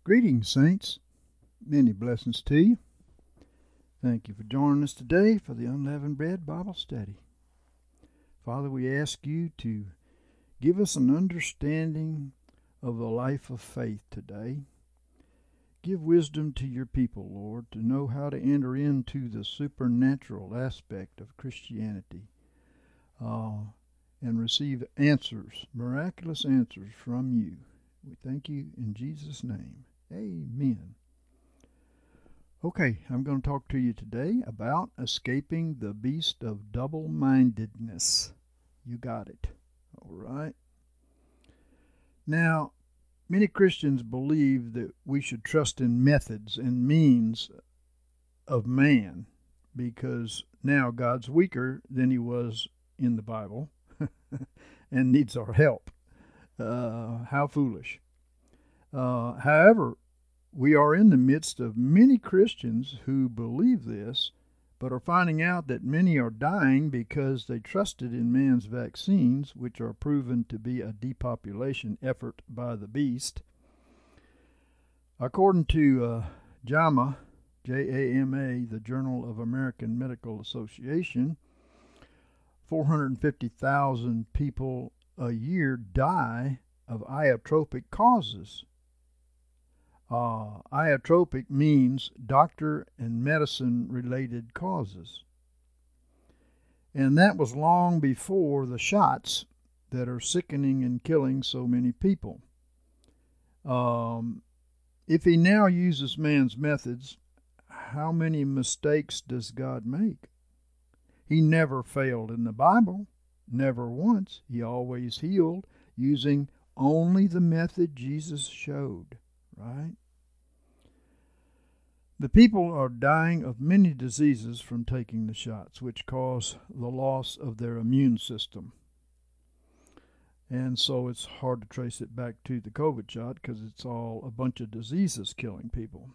Greetings, saints. Many blessings to you. Thank you for joining us today for the Unleavened Bread Bible Study. Father, we ask you to give us an understanding of the life of faith today. Give wisdom to your people, Lord, to know how to enter into the supernatural aspect of Christianity and receive answers, miraculous answers from you. We thank you in Jesus' name. Amen. Okay, I'm going to talk to you today about escaping the beast of double-mindedness. You got it. All right. Now, many Christians believe that we should trust in methods and means of man because now God's weaker than he was in the Bible and needs our help. How foolish. However, we are in the midst of many Christians who believe this, but are finding out that many are dying because they trusted in man's vaccines, which are proven to be a depopulation effort by the beast. According to JAMA, J-A-M-A, the Journal of American Medical Association, 450,000 people a year die of iotropic causes. Iotropic means doctor and medicine related causes. And that was long before the shots that are sickening and killing so many people. If he now uses man's methods, how many mistakes does God make? He never failed in the Bible, never once. He always healed using only the method Jesus showed. Right? The people are dying of many diseases from taking the shots, which cause the loss of their immune system. And so it's hard to trace it back to the COVID shot because it's all a bunch of diseases killing people.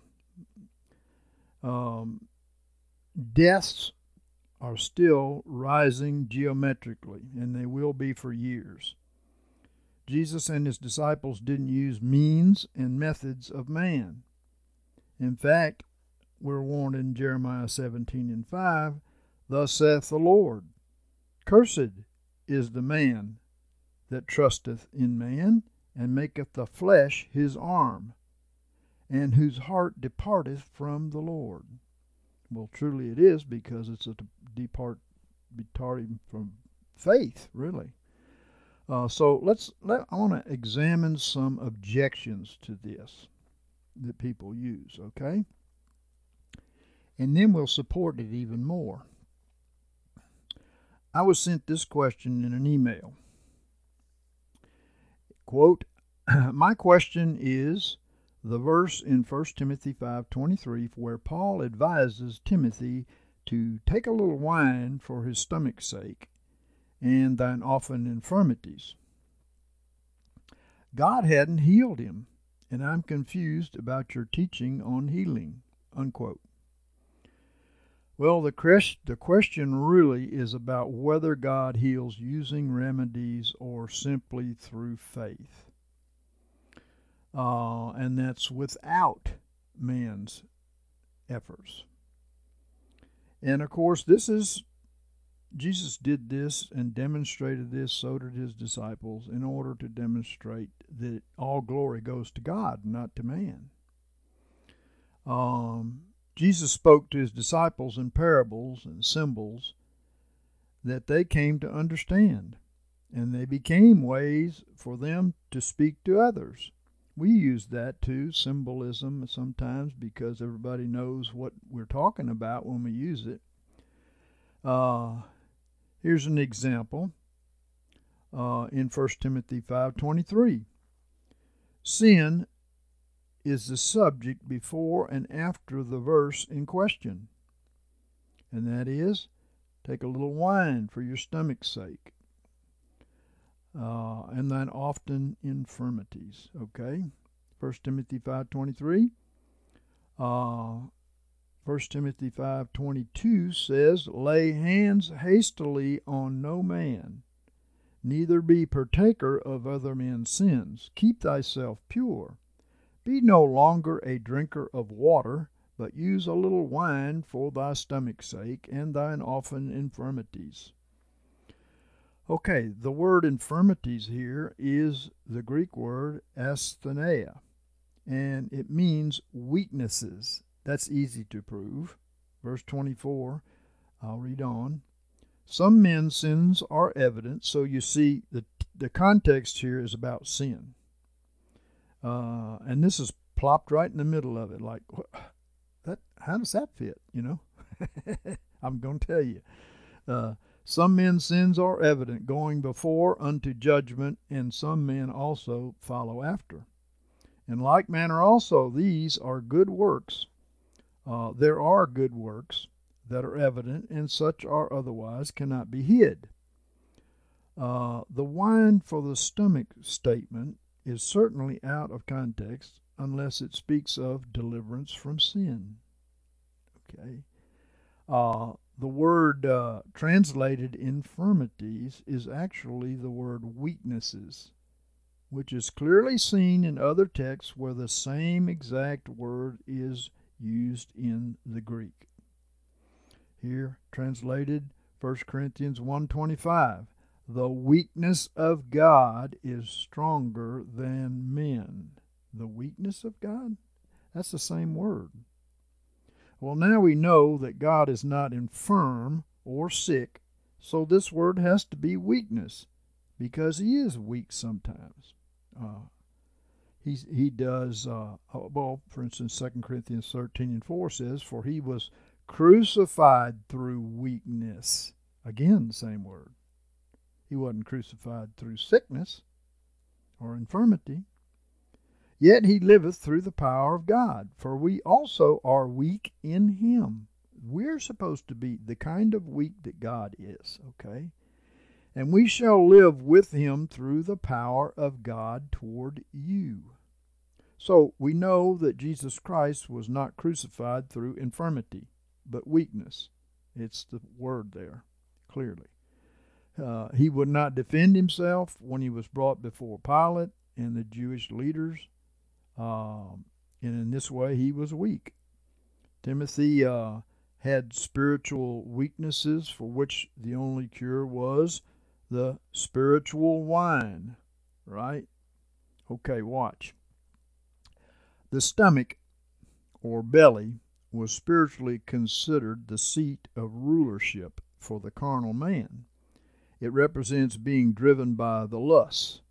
Deaths are still rising geometrically, and they will be for years. Jesus and his disciples didn't use means and methods of man. In fact, we're warned in Jeremiah 17:5, "Thus saith the Lord, Cursed is the man that trusteth in man, and maketh the flesh his arm, and whose heart departeth from the Lord." Well, truly it is, because it's a departing from faith, really. So I want to examine some objections to this that people use, okay? And then we'll support it even more. I was sent this question in an email. Quote, "My question is the verse in 1 Timothy 5:23 where Paul advises Timothy to take a little wine for his stomach's sake and thine often infirmities. God hadn't healed him, and I'm confused about your teaching on healing." Unquote. Well, the question really is about whether God heals using remedies or simply through faith. And that's without man's efforts. And of course, Jesus did this and demonstrated this, so did his disciples, in order to demonstrate that all glory goes to God, not to man. Jesus spoke to his disciples in parables and symbols that they came to understand, and they became ways for them to speak to others. We use that too, symbolism, sometimes because everybody knows what we're talking about when we use it. Here's an example in 1 Timothy 5:23. Sin is the subject before and after the verse in question, and that is, take a little wine for your stomach's sake, and thine often infirmities. Okay, 1 Timothy 5:23. 1 Timothy 5:22 says, "Lay hands hastily on no man, neither be partaker of other men's sins. Keep thyself pure. Be no longer a drinker of water, but use a little wine for thy stomach's sake and thine often infirmities. Okay, the word infirmities here is the Greek word asthenia, and it means weaknesses. That's easy to prove. Verse 24, I'll read on. Some men's sins are evident, so you see the context here is about sin. And this is plopped right in the middle of it. Like, how does that fit, you know? I'm going to tell you. Some men's sins are evident, going before unto judgment, and some men also follow after. In like manner also, these are good works. There are good works that are evident, and such are otherwise cannot be hid. The wine for the stomach statement is certainly out of context unless it speaks of deliverance from sin. Okay. The word translated infirmities is actually the word weaknesses, which is clearly seen in other texts where the same exact word is used in the Greek. Here translated 1 Corinthians 1:25, the weakness of God is stronger than men. The weakness of God? That's the same word. Well, now we know that God is not infirm or sick, so this word has to be weakness, because he is weak sometimes. He does, well, for instance, 2 Corinthians 13:4 says, for he was crucified through weakness. Again, the same word. He wasn't crucified through sickness or infirmity. Yet he liveth through the power of God, for we also are weak in him. We're supposed to be the kind of weak that God is, okay? And we shall live with him through the power of God toward you. So we know that Jesus Christ was not crucified through infirmity, but weakness. It's the word there, clearly. He would not defend himself when he was brought before Pilate and the Jewish leaders. And in this way, he was weak. Timothy had spiritual weaknesses for which the only cure was the spiritual wine, right? Okay, watch. The stomach, or belly, was spiritually considered the seat of rulership for the carnal man. It represents being driven by the lusts.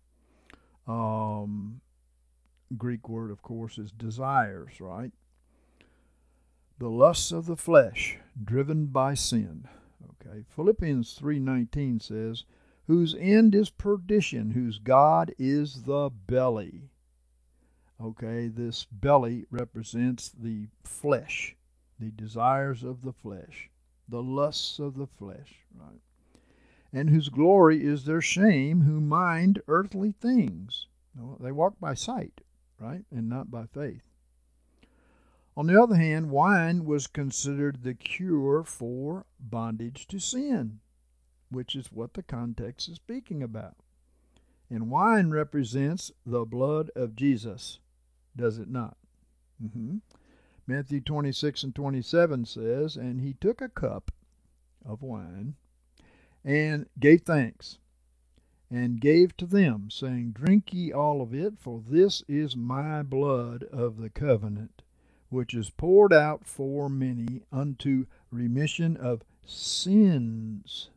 Greek word, of course, is desires, right? The lusts of the flesh, driven by sin. Okay, Philippians 3:19 says, whose end is perdition, whose God is the belly. Okay, this belly represents the flesh, the desires of the flesh, the lusts of the flesh, right? And whose glory is their shame, who mind earthly things. They walk by sight, right, and not by faith. On the other hand, wine was considered the cure for bondage to sin, which is what the context is speaking about. And wine represents the blood of Jesus, does it not? Matthew 26:27 says, and he took a cup of wine and gave thanks, and gave to them, saying, drink ye all of it, for this is my blood of the covenant, which is poured out for many unto remission of sins.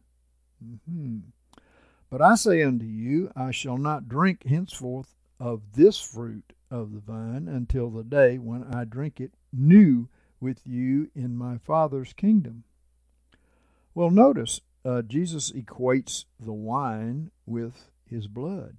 But I say unto you, I shall not drink henceforth of this fruit of the vine until the day when I drink it new with you in my Father's kingdom. Well, notice, Jesus equates the wine with his blood.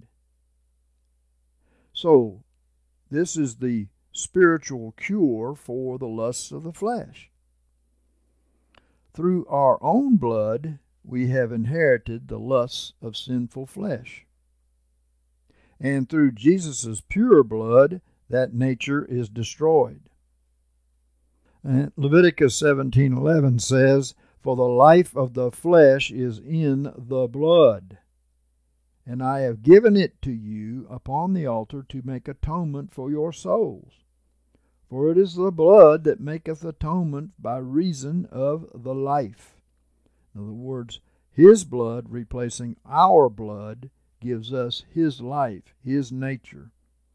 So, this is the spiritual cure for the lusts of the flesh. Through our own blood, we have inherited the lusts of sinful flesh. And through Jesus' pure blood, that nature is destroyed. And Leviticus 17:11 says, for the life of the flesh is in the blood. and I have given it to you upon the altar to make atonement for your souls. For it is the blood that maketh atonement by reason of the life. In other words, His blood replacing our blood gives us His life, His nature.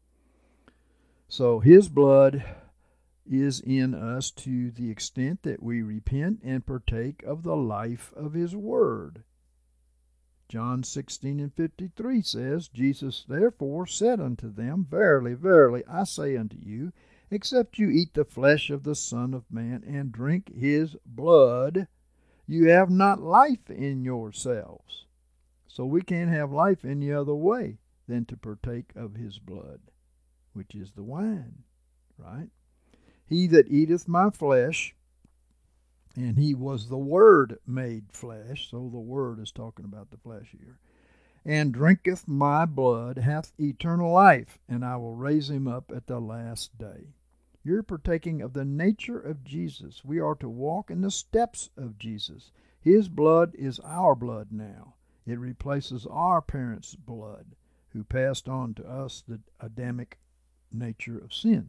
So His blood is in us to the extent that we repent and partake of the life of His Word. John 16:53 says, Jesus therefore said unto them, Verily, verily, I say unto you, except you eat the flesh of the Son of Man and drink His blood, you have not life in yourselves. So we can't have life any other way than to partake of His blood, which is the wine, right? He that eateth my flesh, and He was the Word made flesh, so the Word is talking about the flesh here, and drinketh my blood hath eternal life, and I will raise him up at the last day. You're partaking of the nature of Jesus. We are to walk in the steps of Jesus. His blood is our blood now. It replaces our parents' blood, who passed on to us the Adamic nature of sin.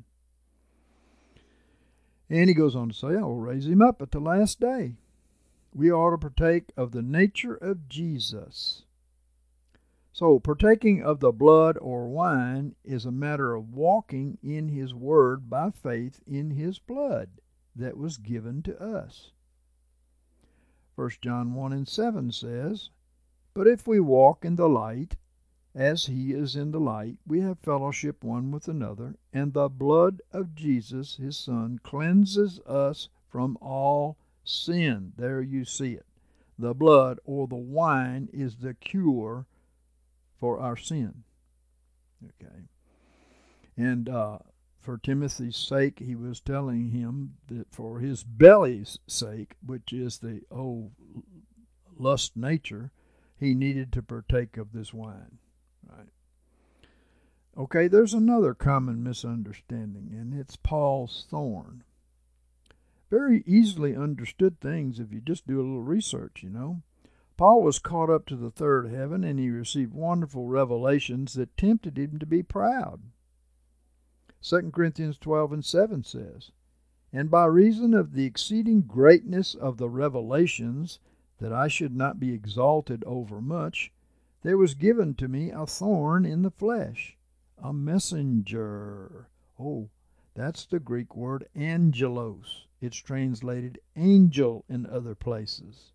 And he goes on to say, I will raise him up at the last day. We ought to partake of the nature of Jesus. So, partaking of the blood or wine is a matter of walking in His Word by faith in His blood that was given to us. 1 John 1:7 says, But if we walk in the light, as He is in the light, we have fellowship one with another, and the blood of Jesus, His Son, cleanses us from all sin. There you see it. The blood or the wine is the cure for our sin. Okay. And for Timothy's sake, he was telling him that for his belly's sake, which is the old lust nature, he needed to partake of this wine. Right. Okay, there's another common misunderstanding, and it's Paul's thorn. Very easily understood things if you just do a little research, you know. Paul was caught up to the third heaven, and he received wonderful revelations that tempted him to be proud. 2 Corinthians 12:7 says, And by reason of the exceeding greatness of the revelations, that I should not be exalted over much, there was given to me a thorn in the flesh, a messenger. Oh, that's the Greek word angelos. It's translated angel in other places.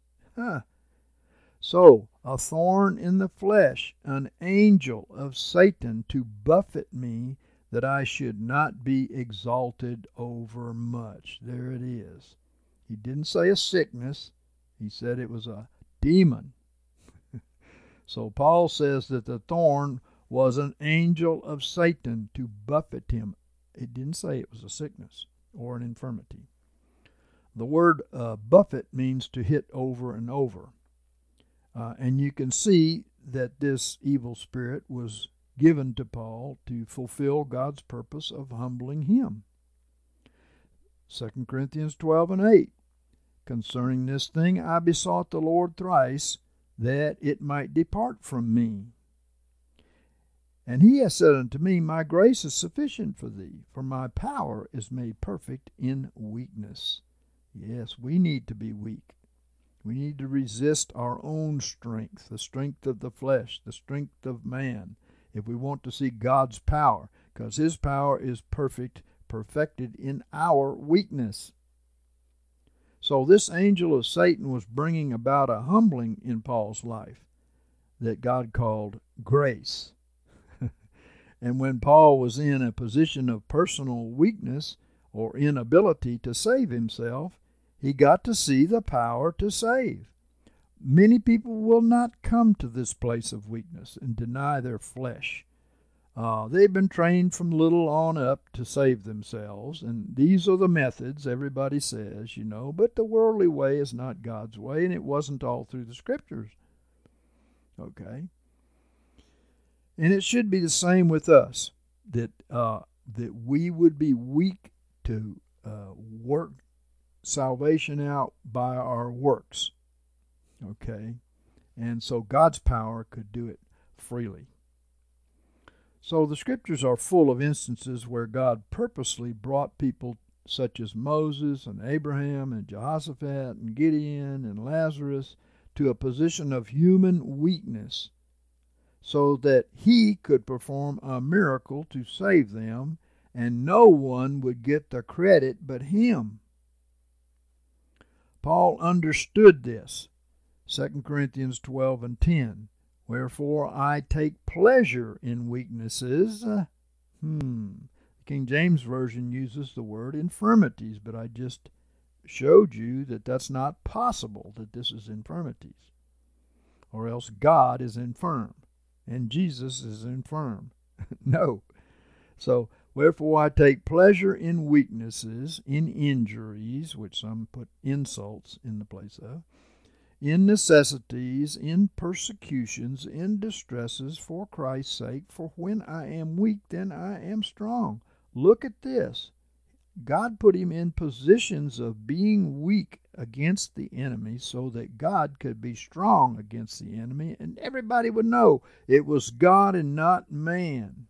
So, a thorn in the flesh, an angel of Satan to buffet me, that I should not be exalted over much. There it is. He didn't say a sickness. He said it was a demon. So Paul says that the thorn was an angel of Satan to buffet him. It didn't say it was a sickness or an infirmity. The word buffet means to hit over and over. And you can see that this evil spirit was given to Paul to fulfill God's purpose of humbling him. 2 Corinthians 12:8, Concerning this thing I besought the Lord thrice, that it might depart from me. And He has said unto me, My grace is sufficient for thee, for my power is made perfect in weakness. Yes, we need to be weak. We need to resist our own strength, the strength of the flesh, the strength of man, if we want to see God's power, because His power is perfected in our weakness. So this angel of Satan was bringing about a humbling in Paul's life that God called grace. And when Paul was in a position of personal weakness or inability to save himself, he got to see the power to save. Many people will not come to this place of weakness and deny their flesh. They've been trained from little on up to save themselves, and these are the methods everybody says, you know, but the worldly way is not God's way, and it wasn't all through the Scriptures. Okay? And it should be the same with us, that we would be weak to work salvation out by our works. Okay? And so God's power could do it freely. So the scriptures are full of instances where God purposely brought people such as Moses and Abraham and Jehoshaphat and Gideon and Lazarus to a position of human weakness so that he could perform a miracle to save them, and no one would get the credit but him. Paul understood this. 2 Corinthians 12 and 10. Wherefore I take pleasure in weaknesses. The King James Version uses the word infirmities, but I just showed you that that's not possible, that this is infirmities. Or else God is infirm, and Jesus is infirm. No. So, wherefore I take pleasure in weaknesses, in injuries, which some put insults in the place of, in necessities, in persecutions, in distresses, for Christ's sake. For when I am weak, then I am strong. Look at this. God put him in positions of being weak against the enemy so that God could be strong against the enemy, and everybody would know it was God and not man.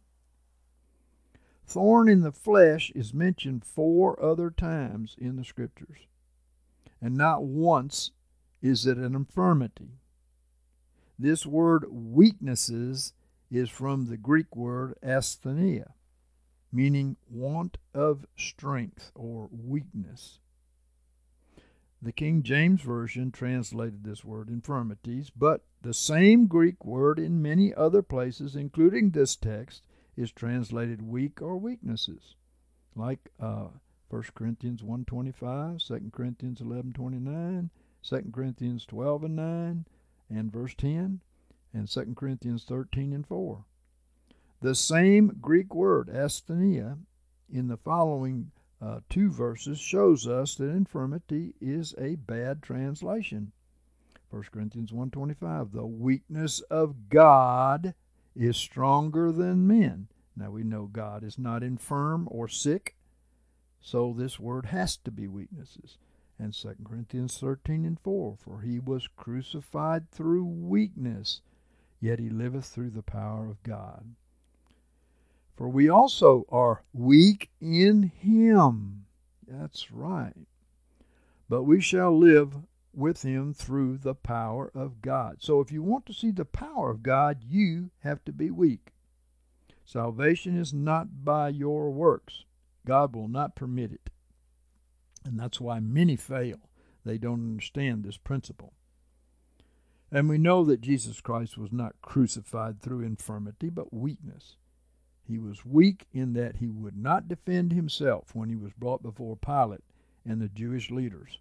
Thorn in the flesh is mentioned 4 other times in the scriptures, and not once is it an infirmity. This word weaknesses is from the Greek word asthenia, meaning want of strength or weakness. The King James Version translated this word infirmities, but the same Greek word in many other places, including this text, is translated weak or weaknesses, like 1 Corinthians 1:25, 2 Corinthians 11:29, 2 Corinthians 12 and 9, and verse 10, and 2 Corinthians 13 and 4. The same Greek word, asthenia, in the following 2 verses shows us that infirmity is a bad translation. 1 Corinthians 1:25, the weakness of God is stronger than men. Now we know God is not infirm or sick, so this word has to be weaknesses. And 2 Corinthians 13 and 4, for he was crucified through weakness, yet he liveth through the power of God. For we also are weak in him. That's right. But we shall live with him through the power of God. So if you want to see the power of God, you have to be weak. Salvation is not by your works. God will not permit it. And that's why many fail. They don't understand this principle. And we know that Jesus Christ was not crucified through infirmity, but weakness. He was weak in that he would not defend himself when he was brought before Pilate and the Jewish leaders.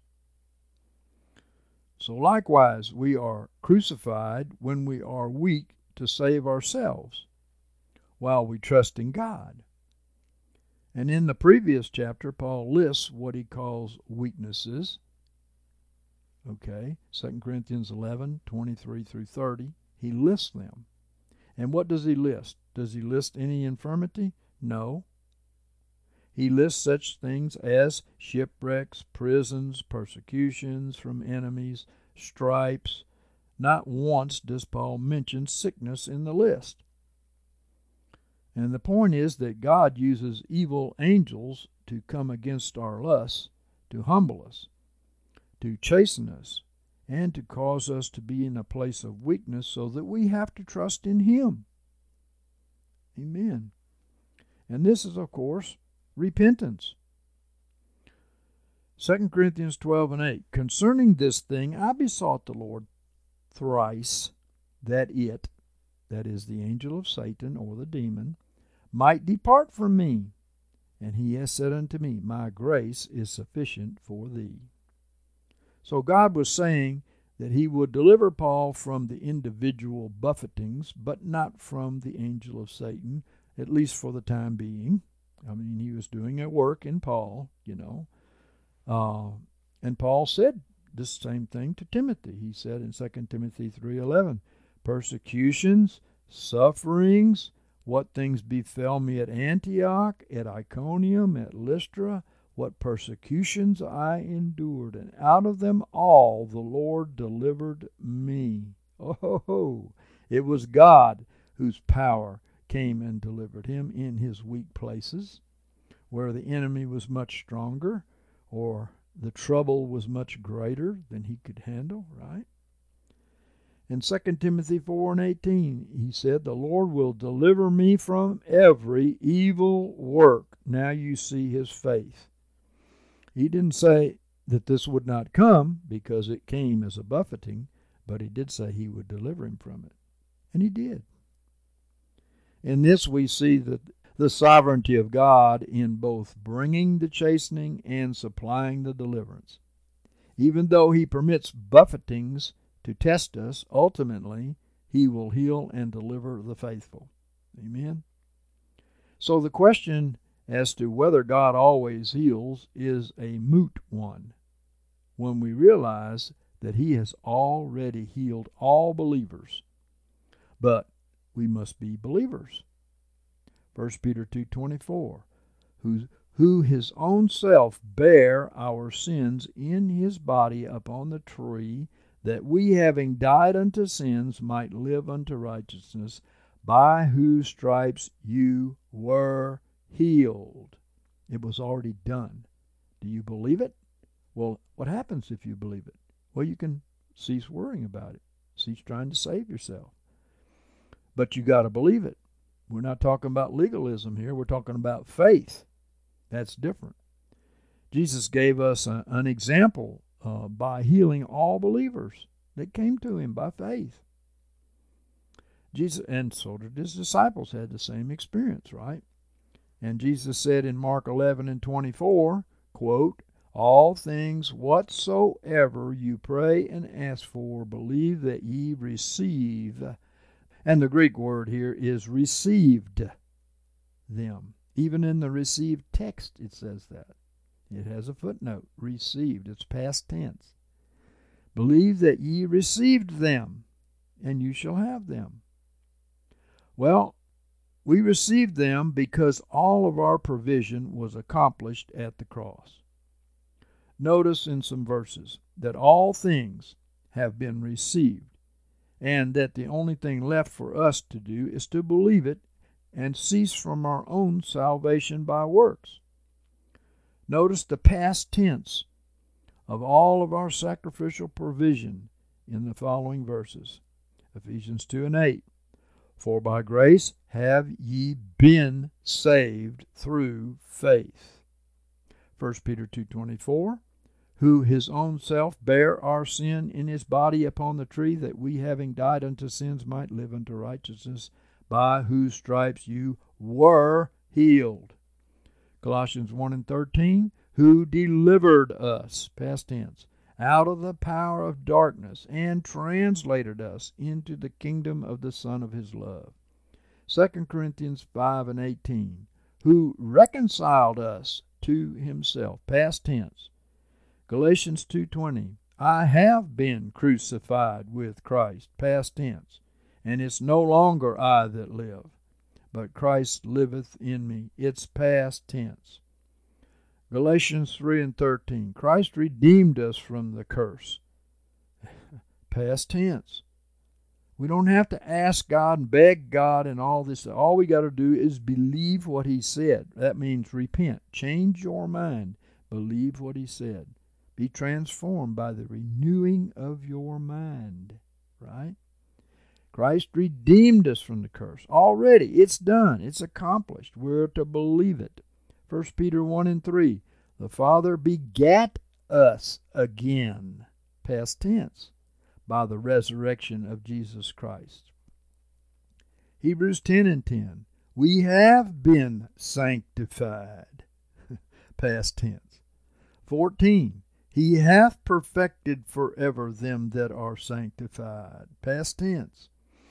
So likewise, we are crucified when we are weak to save ourselves, while we trust in God. And in the previous chapter, Paul lists what he calls weaknesses. 2 Corinthians 11:23 through 30. He lists them. And what does he list? Does he list any infirmity? No. He lists such things as shipwrecks, prisons, persecutions from enemies, stripes. Not once does Paul mention sickness in the list. And the point is that God uses evil angels to come against our lusts, to humble us, to chasten us, and to cause us to be in a place of weakness so that we have to trust in him. Amen. And this is, of course, repentance. 2 Corinthians 12 and 8. Concerning this thing I besought the Lord thrice that it, that is the angel of Satan or the demon, might depart from me. And he has said unto me, my grace is sufficient for thee. So God was saying that he would deliver Paul from the individual buffetings, but not from the angel of Satan, at least for the time being. I mean, he was doing a work in Paul, and Paul said this same thing to Timothy. He said in 2 Timothy 3:11, persecutions, sufferings, what things befell me at Antioch, at Iconium, at Lystra, what persecutions I endured, and out of them all the Lord delivered me. Oh, it was God whose power came and delivered him in his weak places, where the enemy was much stronger or the trouble was much greater than he could handle, right? In 2 Timothy 4:18, he said, "The Lord will deliver me from every evil work." Now you see his faith. He didn't say that this would not come, because it came as a buffeting, but he did say he would deliver him from it. And he did. In this we see that the sovereignty of God in both bringing the chastening and supplying the deliverance. Even though he permits buffetings to test us, ultimately he will heal and deliver the faithful. Amen? So the question as to whether God always heals is a moot one when we realize that he has already healed all believers. But we must be believers. 1 Peter 2:24, who his own self bare our sins in his body upon the tree, that we, having died unto sins, might live unto righteousness, by whose stripes you were healed. It was already done. Do you believe it? Well, what happens if you believe it? Well, you can cease worrying about it, cease trying to save yourself. But you got to believe it. We're not talking about legalism here. We're talking about faith. That's different. Jesus gave us an example by healing all believers that came to him by faith. Jesus, and so did his disciples, had the same experience, right? And Jesus said in Mark 11:24, quote, "All things whatsoever you pray and ask for, believe that ye receive." And the Greek word here is received them. Even in the received text it says that. It has a footnote, received. It's past tense. Believe that ye received them, and you shall have them. Well, we received them because all of our provision was accomplished at the cross. Notice in some verses that all things have been received, and that the only thing left for us to do is to believe it and cease from our own salvation by works. Notice the past tense of all of our sacrificial provision in the following verses. Ephesians 2:8. For by grace have ye been saved through faith. 1 Peter 2:24. Who his own self bare our sin in his body upon the tree, that we, having died unto sins, might live unto righteousness, by whose stripes you were healed. Colossians 1:13, who delivered us, past tense, out of the power of darkness, and translated us into the kingdom of the Son of his love. 2 Corinthians 5:18, who reconciled us to himself, past tense. Galatians 2:20, I have been crucified with Christ, past tense, and it's no longer I that live, but Christ liveth in me. It's past tense. Galatians 3:13, Christ redeemed us from the curse. Past tense. We don't have to ask God and beg God and all this. All we got to do is believe what he said. That means repent. Change your mind. Believe what he said. Be transformed by the renewing of your mind. Right? Christ redeemed us from the curse. Already, it's done. It's accomplished. We're to believe it. 1 Peter 1:3, the Father begat us again, past tense, by the resurrection of Jesus Christ. Hebrews 10:10, we have been sanctified, past tense. 14, he hath perfected forever them that are sanctified, past tense.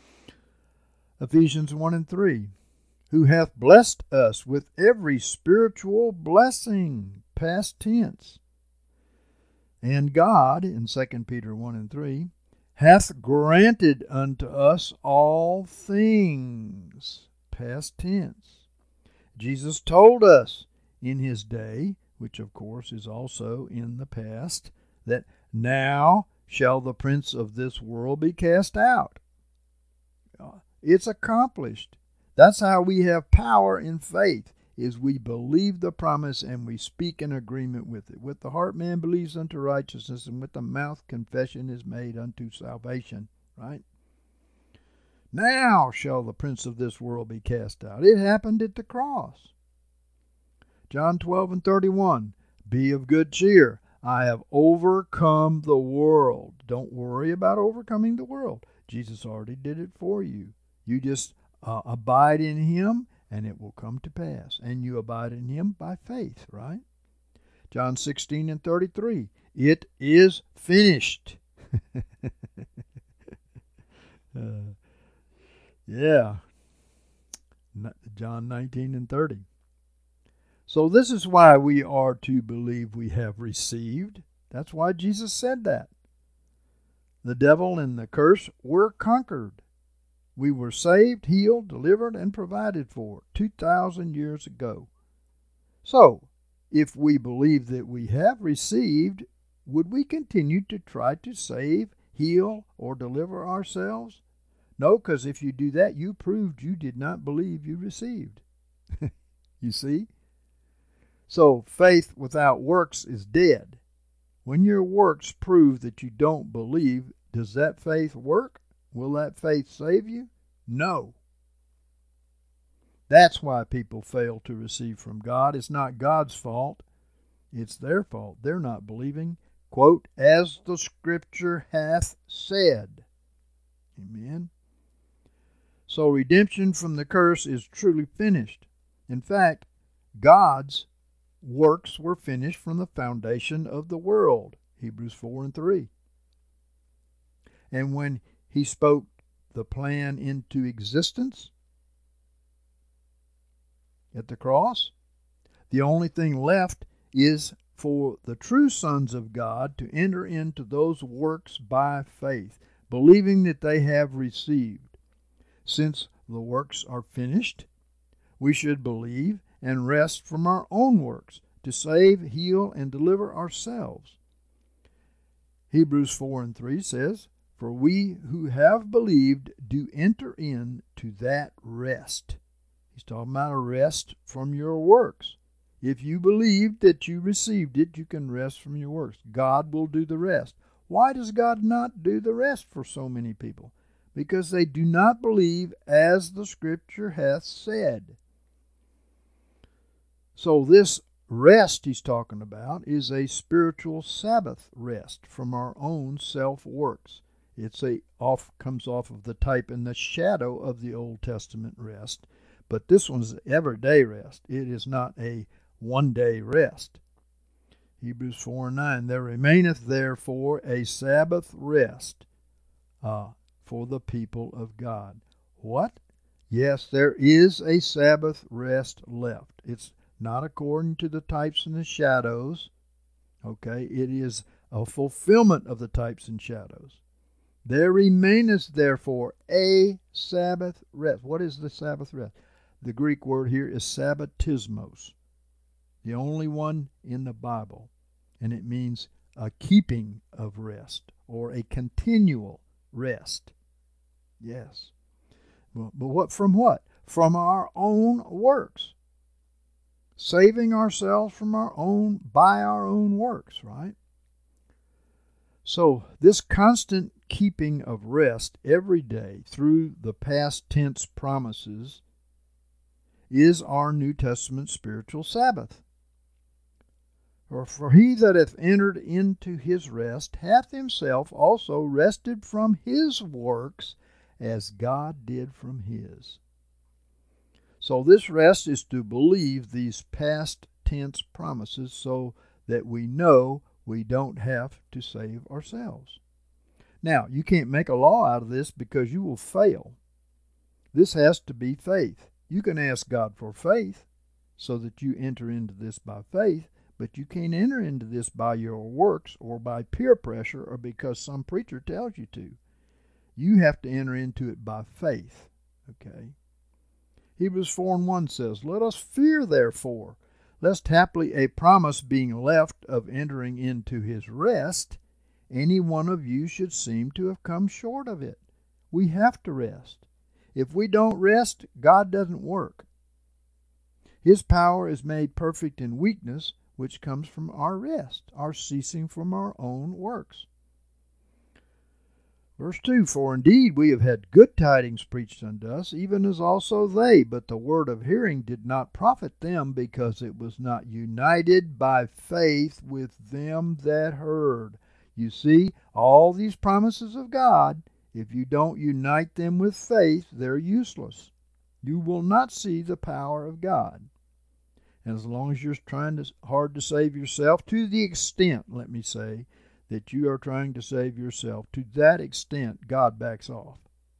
Ephesians 1:3, who hath blessed us with every spiritual blessing, past tense. And God, in 2 Peter 1:3, hath granted unto us all things, past tense. Jesus told us in his day, which of course is also in the past, that now shall the prince of this world be cast out. It's accomplished. That's how we have power in faith, is we believe the promise and we speak in agreement with it. With the heart man believes unto righteousness, and with the mouth confession is made unto salvation. Right? Now shall the prince of this world be cast out. It happened at the cross. John 12:31. Be of good cheer. I have overcome the world. Don't worry about overcoming the world. Jesus already did it for you. You just abide in him, and it will come to pass. And you abide in him by faith, right? John 16:33. It is finished. Yeah. John 19:30. So this is why we are to believe we have received. That's why Jesus said that. The devil and the curse were conquered. We were saved, healed, delivered, and provided for 2,000 years ago. So, if we believe that we have received, would we continue to try to save, heal, or deliver ourselves? No, because if you do that, you proved you did not believe you received. You see? So faith without works is dead. When your works prove that you don't believe, does that faith work? Will that faith save you? No. That's why people fail to receive from God. It's not God's fault. It's their fault. They're not believing, quote, as the Scripture hath said. Amen. So redemption from the curse is truly finished. In fact, God's works were finished from the foundation of the world. Hebrews 4:3. And when he spoke the plan into existence at the cross, the only thing left is for the true sons of God to enter into those works by faith, believing that they have received. Since the works are finished, we should believe and rest from our own works to save, heal, and deliver ourselves. Hebrews 4:3 says, for we who have believed do enter into that rest. He's talking about a rest from your works. If you believe that you received it, you can rest from your works. God will do the rest. Why does God not do the rest for so many people? Because they do not believe as the Scripture hath said. So this rest he's talking about is a spiritual Sabbath rest from our own self-works. Comes off of the type and the shadow of the Old Testament rest, but this one's everyday rest. It is not a one-day rest. Hebrews 4:9, there remaineth therefore a Sabbath rest for the people of God. What? Yes, there is a Sabbath rest left. It's not according to the types and the shadows. Okay, it is a fulfillment of the types and shadows. There remaineth therefore a Sabbath rest. What is the Sabbath rest? The Greek word here is sabbatismos, the only one in the Bible, and it means a keeping of rest or a continual rest. Yes. But what from what? From our own works. Saving ourselves from by our own works, right? So this constant keeping of rest every day through the past tense promises is our New Testament spiritual Sabbath. For he that hath entered into his rest hath himself also rested from his works as God did from his. So this rest is to believe these past tense promises so that we know we don't have to save ourselves. Now, you can't make a law out of this because you will fail. This has to be faith. You can ask God for faith so that you enter into this by faith, but you can't enter into this by your works or by peer pressure or because some preacher tells you to. You have to enter into it by faith. Okay? Hebrews 4:1 says, let us fear therefore, lest haply a promise being left of entering into his rest, any one of you should seem to have come short of it. We have to rest. If we don't rest, God doesn't work. His power is made perfect in weakness, which comes from our rest, our ceasing from our own works. Verse 2, For indeed we have had good tidings preached unto us, even as also they, but the word of hearing did not profit them, because it was not united by faith with them that heard. You see, all these promises of God, if you don't unite them with faith, they're useless. You will not see the power of God. And as long as you're trying hard to save yourself, to the extent, let me say, that you are trying to save yourself, to that extent, God backs off.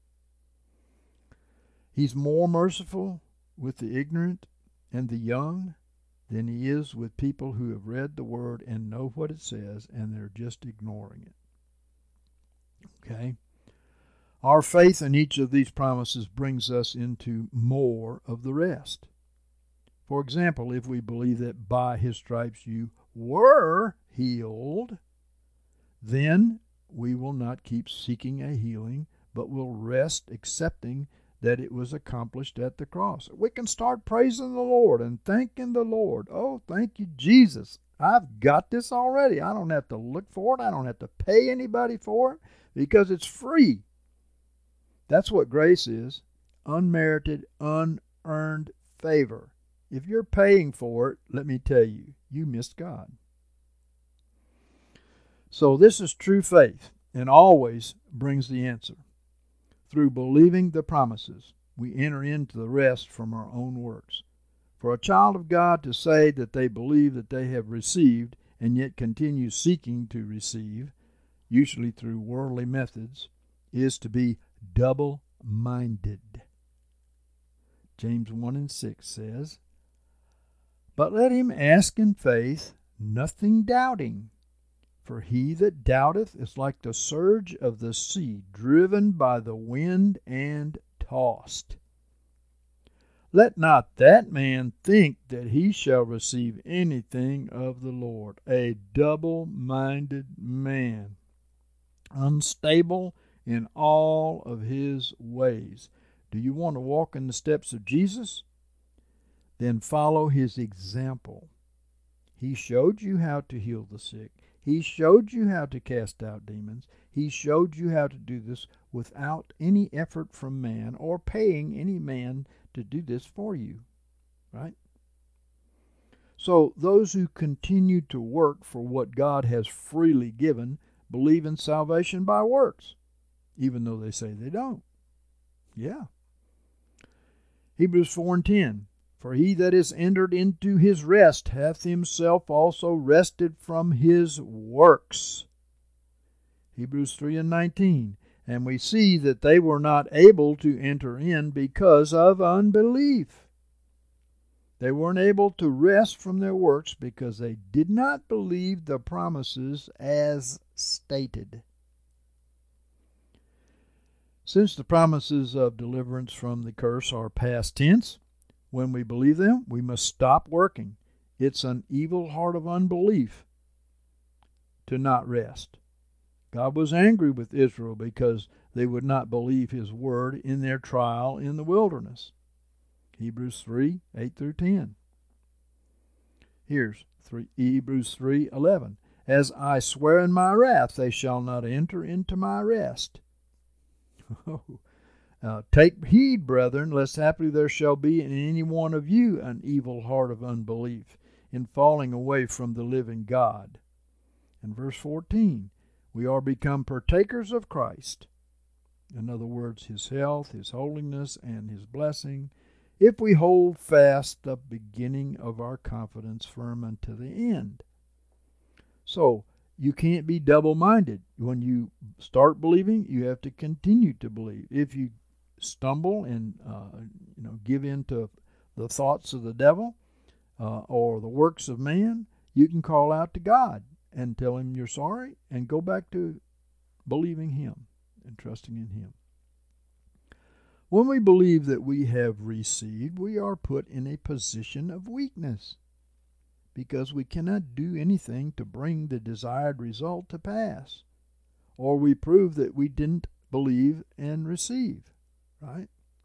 He's more merciful with the ignorant and the young than he is with people who have read the word and know what it says, and they're just ignoring it. Okay? Our faith in each of these promises brings us into more of the rest. For example, if we believe that by his stripes you were healed, then we will not keep seeking a healing, but will rest accepting that it was accomplished at the cross. We can start praising the Lord and thanking the Lord. Oh, thank you, Jesus. I've got this already. I don't have to look for it. I don't have to pay anybody for it because it's free. That's what grace is. Unmerited, unearned favor. If you're paying for it, let me tell you, you missed God. So this is true faith, and always brings the answer. Through believing the promises, we enter into the rest from our own works. For a child of God to say that they believe that they have received and yet continue seeking to receive, usually through worldly methods, is to be double-minded. James 1:6 says, But let him ask in faith, nothing doubting. For he that doubteth is like the surge of the sea, driven by the wind and tossed. Let not that man think that he shall receive anything of the Lord. A double-minded man, unstable in all of his ways. Do you want to walk in the steps of Jesus? Then follow his example. He showed you how to heal the sick. He showed you how to cast out demons. He showed you how to do this without any effort from man or paying any man to do this for you. Right? So those who continue to work for what God has freely given believe in salvation by works, even though they say they don't. Yeah. Hebrews 4:10. For he that is entered into his rest hath himself also rested from his works. Hebrews 3:19. And we see that they were not able to enter in because of unbelief. They weren't able to rest from their works because they did not believe the promises as stated. Since the promises of deliverance from the curse are past tense, when we believe them, we must stop working. It's an evil heart of unbelief to not rest. God was angry with Israel because they would not believe his word in their trial in the wilderness. Hebrews 3:8-10. Here's Hebrews 3:11. As I swear in my wrath, they shall not enter into my rest. Take heed, brethren, lest haply there shall be in any one of you an evil heart of unbelief, in falling away from the living God. And verse 14, we are become partakers of Christ. In other words, his health, his holiness, and his blessing, if we hold fast the beginning of our confidence firm unto the end. So, you can't be double-minded. When you start believing, you have to continue to believe. If you stumble and give in to the thoughts of the devil or the works of man, you can call out to God and tell him you're sorry and go back to believing him and trusting in him. When we believe that we have received, we are put in a position of weakness because we cannot do anything to bring the desired result to pass, or we prove that we didn't believe and receive. Right?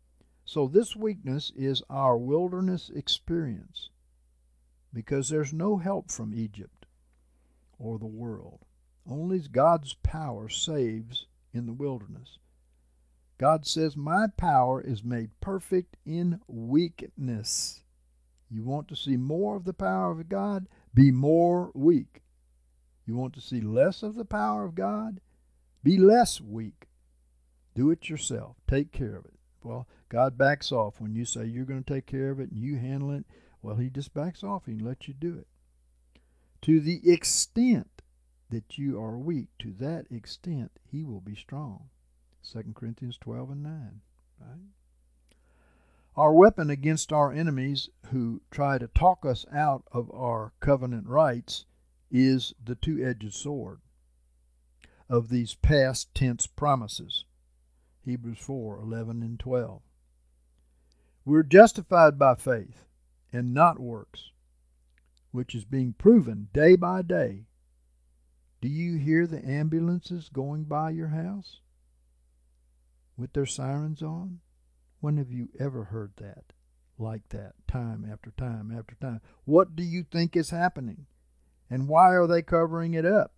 So this weakness is our wilderness experience, because there's no help from Egypt or the world. Only God's power saves in the wilderness. God says, my power is made perfect in weakness. You want to see more of the power of God? Be more weak. You want to see less of the power of God? Be less weak. Do it yourself. Take care of it. Well, God backs off when you say you're going to take care of it and you handle it. Well, He just backs off and lets you do it. To the extent that you are weak, to that extent He will be strong. 2 Corinthians 12 and 9. Right? Our weapon against our enemies who try to talk us out of our covenant rights is the two-edged sword of these past tense promises. Hebrews 4:11 and 12. We're justified by faith and not works, which is being proven day by day. Do you hear the ambulances going by your house with their sirens on? When have you ever heard that, like that, time after time after time? What do you think is happening? And why are they covering it up?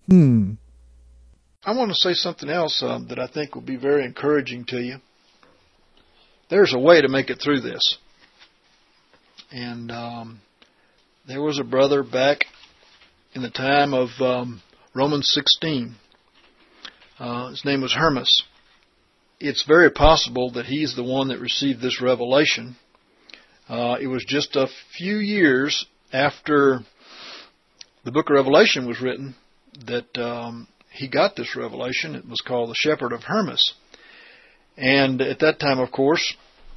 I want to say something else that I think will be very encouraging to you. There's a way to make it through this. And there was a brother back in the time of Romans 16. His name was Hermas. It's very possible that he's the one that received this revelation. It was just a few years after the book of Revelation was written that he got this revelation. It was called the Shepherd of Hermas. And at that time, of course,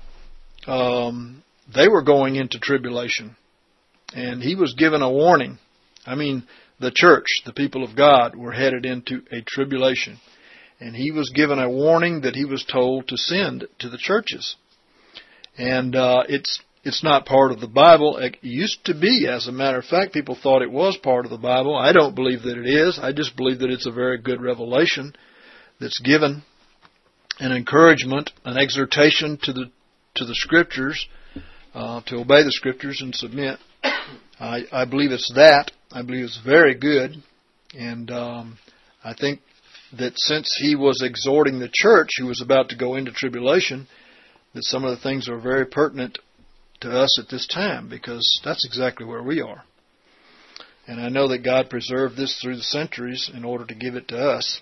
they were going into tribulation. And he was given a warning. I mean, the church, the people of God, were headed into a tribulation. And he was given a warning that he was told to send to the churches. And it's not part of the Bible. It used to be, as a matter of fact. People thought it was part of the Bible. I don't believe that it is. I just believe that it's a very good revelation that's given an encouragement, an exhortation to the Scriptures, to obey the Scriptures and submit. I believe it's that. I believe it's very good. And I think that since he was exhorting the church who was about to go into tribulation, that some of the things are very pertinent to us at this time, because that's exactly where we are. And I know that God preserved this through the centuries in order to give it to us.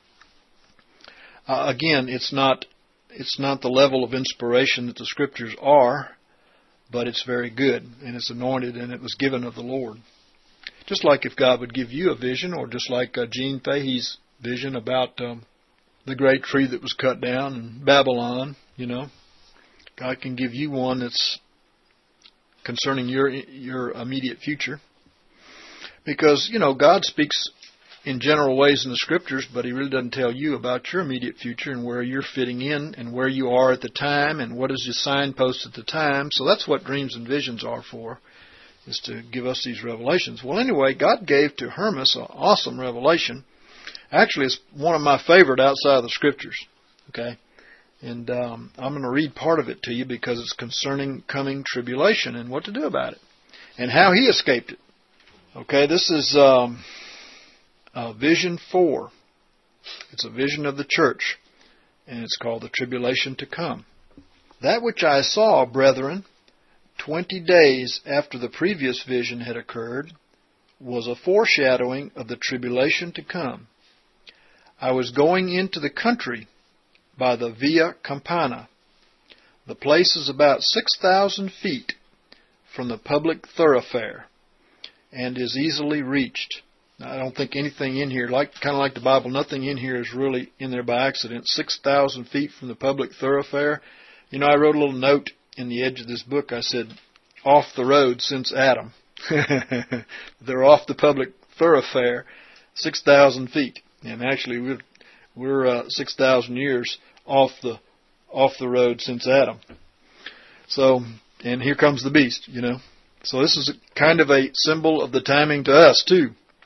Again, it's not the level of inspiration that the Scriptures are, but it's very good, and it's anointed, and it was given of the Lord. Just like if God would give you a vision, or just like Gene Fahey's vision about the great tree that was cut down in Babylon, God can give you one that's concerning your immediate future. Because, God speaks in general ways in the Scriptures, but He really doesn't tell you about your immediate future and where you're fitting in and where you are at the time and what is your signpost at the time. So that's what dreams and visions are for, is to give us these revelations. Well, anyway, God gave to Hermas an awesome revelation. Actually, it's one of my favorite outside of the Scriptures. Okay? And I'm going to read part of it to you because it's concerning coming tribulation and what to do about it and how he escaped it. Okay, this is Vision 4. It's a vision of the church, and it's called the tribulation to come. That which I saw, brethren, 20 days after the previous vision had occurred, was a foreshadowing of the tribulation to come. I was going into the country by the Via Campana. The place is about 6,000 feet from the public thoroughfare and is easily reached. Now, I don't think anything in here, kind of like the Bible, nothing in here is really in there by accident. 6,000 feet from the public thoroughfare. I wrote a little note in the edge of this book. I said, off the road since Adam. They're off the public thoroughfare 6,000 feet. And actually, we're 6,000 years off the road since Adam. So, and here comes the beast, So this is kind of a symbol of the timing to us, too.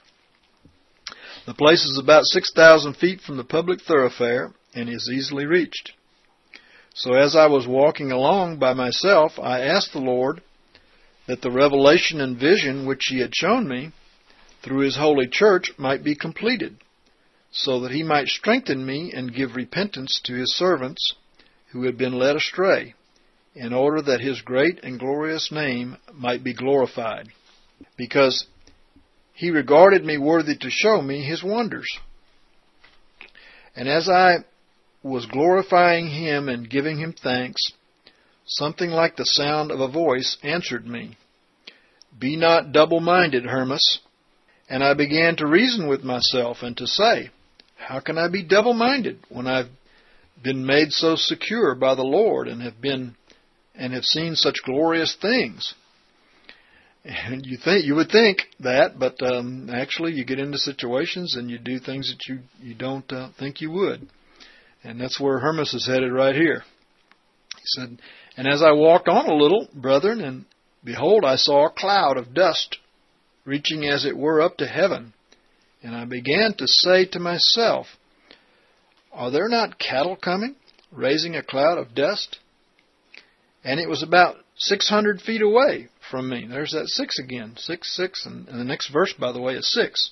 The place is about 6,000 feet from the public thoroughfare and is easily reached. So as I was walking along by myself, I asked the Lord that the revelation and vision which He had shown me through His holy church might be completed, so that He might strengthen me and give repentance to His servants who had been led astray, in order that His great and glorious name might be glorified, because He regarded me worthy to show me His wonders. And as I was glorifying Him and giving Him thanks, something like the sound of a voice answered me, "Be not double-minded, Hermas." And I began to reason with myself and to say, how can I be double-minded when I've been made so secure by the Lord and have seen such glorious things? And you would think that, but actually you get into situations and you do things that you don't think you would. And that's where Hermas is headed right here. He said, "And as I walked on a little, brethren, and behold, I saw a cloud of dust reaching as it were up to heaven. And I began to say to myself, are there not cattle coming, raising a cloud of dust? And it was about 600 feet away from me." There's that 6 again. 6, and the next verse, by the way, is 6.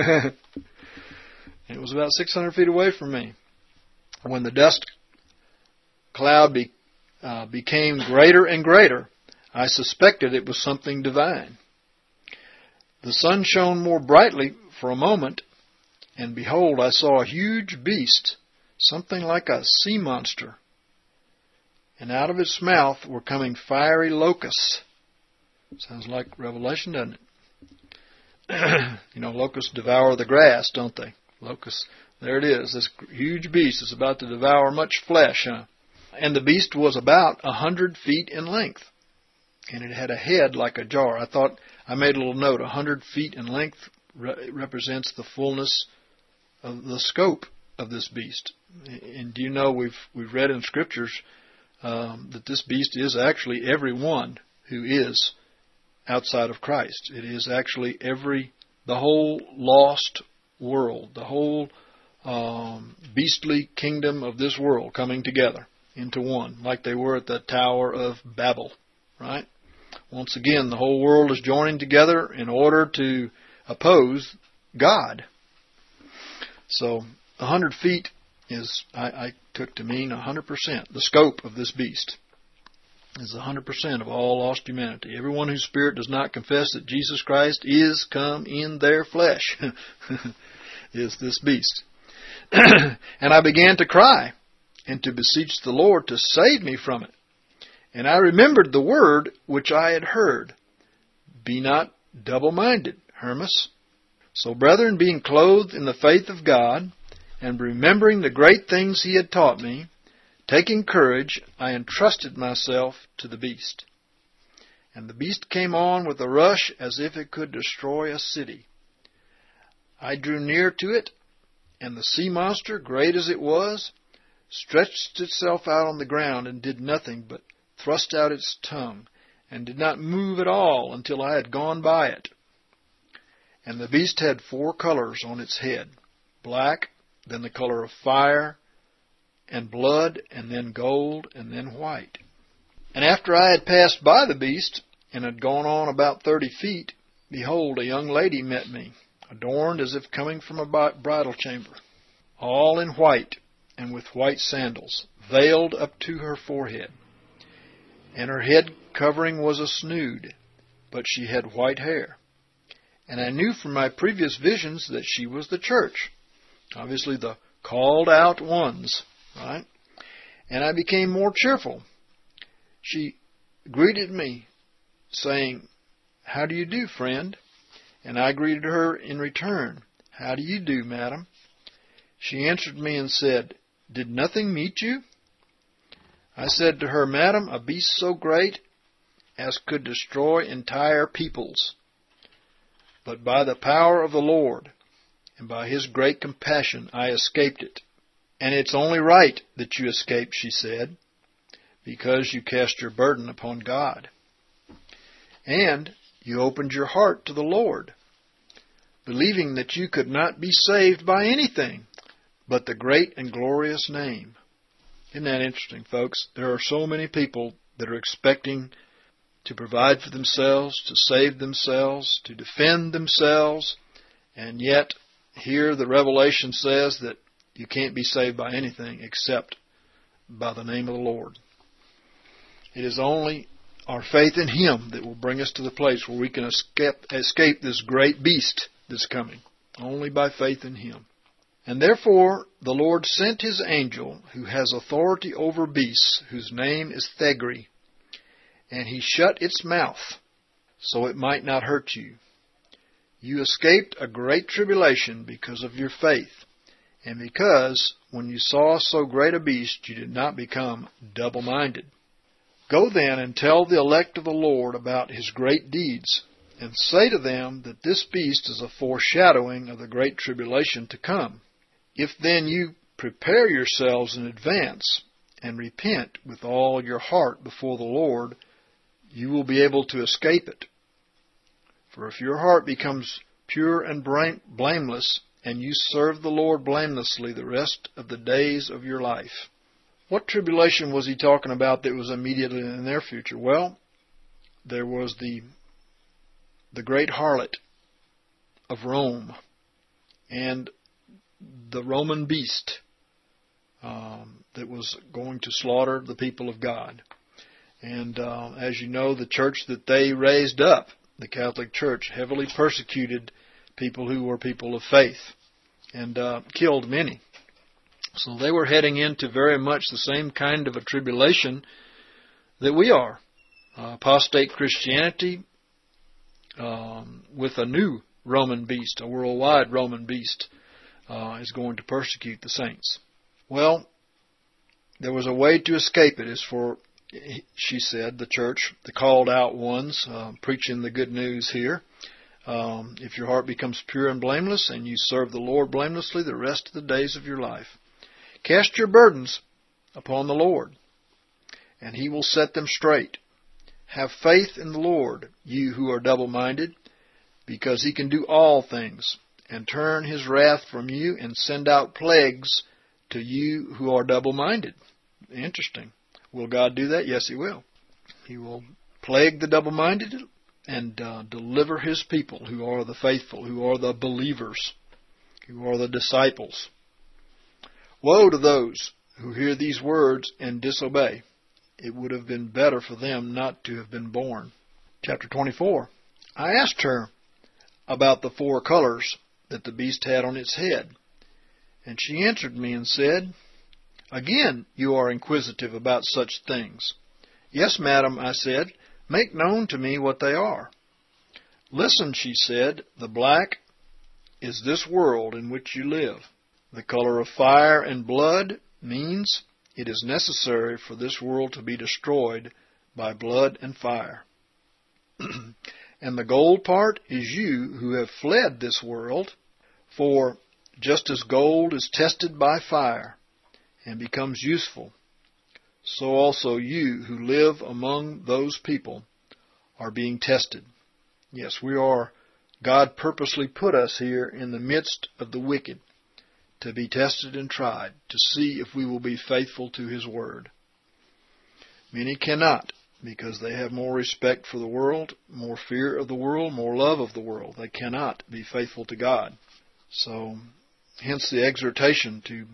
It was about 600 feet away from me. When the dust cloud became greater and greater, I suspected it was something divine. The sun shone more brightly for a moment, and behold, I saw a huge beast, something like a sea monster. And out of its mouth were coming fiery locusts. Sounds like Revelation, doesn't it? Locusts devour the grass, don't they? Locusts, there it is. This huge beast is about to devour much flesh. And the beast was about 100 feet in length. And it had a head like a jar. I made a little note. 100 feet in length represents the fullness of the scope of this beast. And do you know we've read in Scriptures that this beast is actually everyone who is outside of Christ. It is actually the whole lost world, the whole beastly kingdom of this world coming together into one, like they were at the Tower of Babel, right? Once again, the whole world is joining together in order to oppose God. So 100 feet is, I took to mean 100%. The scope of this beast is 100% of all lost humanity. Everyone whose spirit does not confess that Jesus Christ is come in their flesh is this beast. And I began to cry and to beseech the Lord to save me from it. And I remembered the word which I had heard, "Be not double-minded, Hermas." So, brethren, being clothed in the faith of God, and remembering the great things He had taught me, taking courage, I entrusted myself to the beast. And the beast came on with a rush as if it could destroy a city. I drew near to it, and the sea monster, great as it was, stretched itself out on the ground and did nothing but thrust out its tongue, and did not move at all until I had gone by it. And the beast had 4 colors on its head, black, then the color of fire, and blood, and then gold, and then white. And after I had passed by the beast, and had gone on about 30 feet, behold, a young lady met me, adorned as if coming from a bridal chamber, all in white, and with white sandals, veiled up to her forehead. And her head covering was a snood, but she had white hair. And I knew from my previous visions that she was the church, obviously the called out ones, right? And I became more cheerful. She greeted me, saying, "How do you do, friend?" And I greeted her in return, "How do you do, madam?" She answered me and said, "Did nothing meet you?" I said to her, "Madam, a beast so great as could destroy entire peoples. But by the power of the Lord and by His great compassion I escaped it. And it's only right that you escape," she said, "because you cast your burden upon God. And you opened your heart to the Lord, believing that you could not be saved by anything but the great and glorious name. Isn't that interesting, folks? There are so many people that are expecting to provide for themselves, to save themselves, to defend themselves, and yet here the Revelation says that you can't be saved by anything except by the name of the Lord. It is only our faith in Him that will bring us to the place where we can escape this great beast that's coming. Only by faith in Him. And therefore the Lord sent His angel, who has authority over beasts, whose name is Thegri, and He shut its mouth, so it might not hurt you. You escaped a great tribulation because of your faith, and because, when you saw so great a beast, you did not become double-minded. Go then and tell the elect of the Lord about His great deeds, and say to them that this beast is a foreshadowing of the great tribulation to come. If then you prepare yourselves in advance, and repent with all your heart before the Lord, you will be able to escape it. For if your heart becomes pure and blameless, and you serve the Lord blamelessly the rest of the days of your life. What tribulation was he talking about that was immediately in their future? Well, there was the great harlot of Rome and the Roman beast that was going to slaughter the people of God. And as you know, the church that they raised up, the Catholic Church, heavily persecuted people who were people of faith and killed many. So they were heading into very much the same kind of a tribulation that we are. Apostate Christianity with a new Roman beast, a worldwide Roman beast, is going to persecute the saints. Well, there was a way to escape it. As for, she said, the church, the called out ones, preaching the good news here. If your heart becomes pure and blameless, and you serve the Lord blamelessly the rest of the days of your life, cast your burdens upon the Lord, and He will set them straight. Have faith in the Lord, you who are double-minded, because He can do all things, and turn His wrath from you, and send out plagues to you who are double-minded. Interesting. Will God do that? Yes, He will. He will plague the double-minded and deliver His people who are the faithful, who are the believers, who are the disciples. Woe to those who hear these words and disobey. It would have been better for them not to have been born. Chapter 24. I asked her about the 4 colors that the beast had on its head, and she answered me and said, Again, you are inquisitive about such things. Yes, madam, I said, make known to me what they are. Listen, she said, the black is this world in which you live. The color of fire and blood means it is necessary for this world to be destroyed by blood and fire. And the gold part is you who have fled this world, for just as gold is tested by fire and becomes useful, so also you who live among those people are being tested. Yes, we are. God purposely put us here in the midst of the wicked to be tested and tried, to see if we will be faithful to His word. Many cannot, because they have more respect for the world, more fear of the world, more love of the world. They cannot be faithful to God. So, hence the exhortation to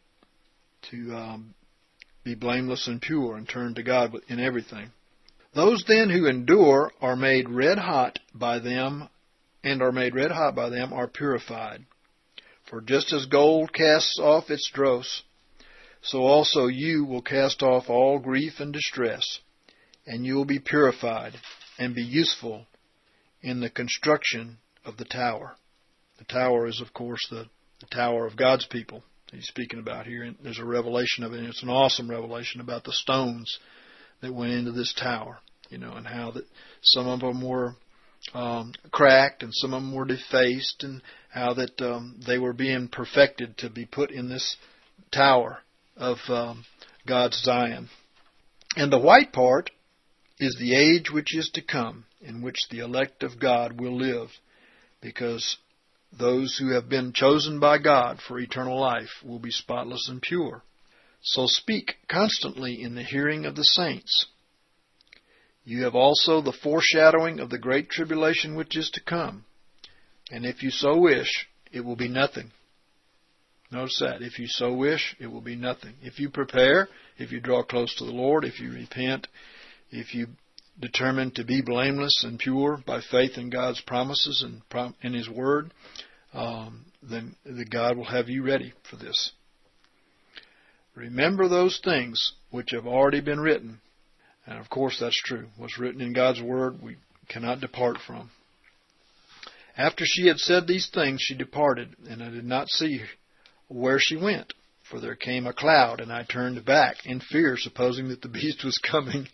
be blameless and pure and turn to God in everything. Those then who endure are made red hot by them, are purified. For just as gold casts off its dross, so also you will cast off all grief and distress, and you will be purified and be useful in the construction of the tower. The tower is, of course, the tower of God's people that he's speaking about here. And there's a revelation of it, and it's an awesome revelation about the stones that went into this tower, and how that some of them were cracked and some of them were defaced, and how that they were being perfected to be put in this tower of God's Zion. And the white part is the age which is to come, in which the elect of God will live, because those who have been chosen by God for eternal life will be spotless and pure. So speak constantly in the hearing of the saints. You have also the foreshadowing of the great tribulation which is to come. And if you so wish, it will be nothing. Notice that. If you so wish, it will be nothing. If you prepare, if you draw close to the Lord, if you repent, if you determine to be blameless and pure by faith in God's promises and in His Word, then God will have you ready for this. Remember those things which have already been written. And of course that's true. What's written in God's Word we cannot depart from. After she had said these things, she departed, and I did not see where she went. For there came a cloud, and I turned back in fear, supposing that the beast was coming.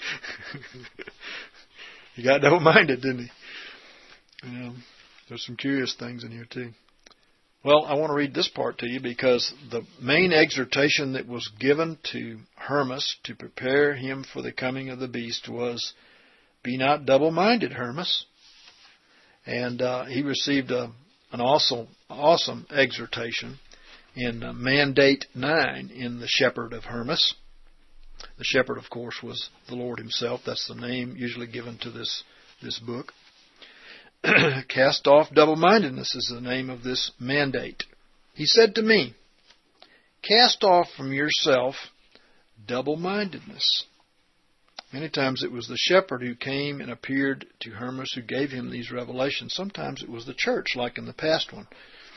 He got double-minded, didn't he? There's some curious things in here too. Well, I want to read this part to you because the main exhortation that was given to Hermas to prepare him for the coming of the beast was, "Be not double-minded, Hermas." And he received an awesome exhortation in Mandate 9 in the Shepherd of Hermas. The shepherd, of course, was the Lord Himself. That's the name usually given to this book. Cast off double-mindedness is the name of this mandate. He said to me, "Cast off from yourself double-mindedness." Many times it was the shepherd who came and appeared to Hermas who gave him these revelations. Sometimes it was the church, like in the past one.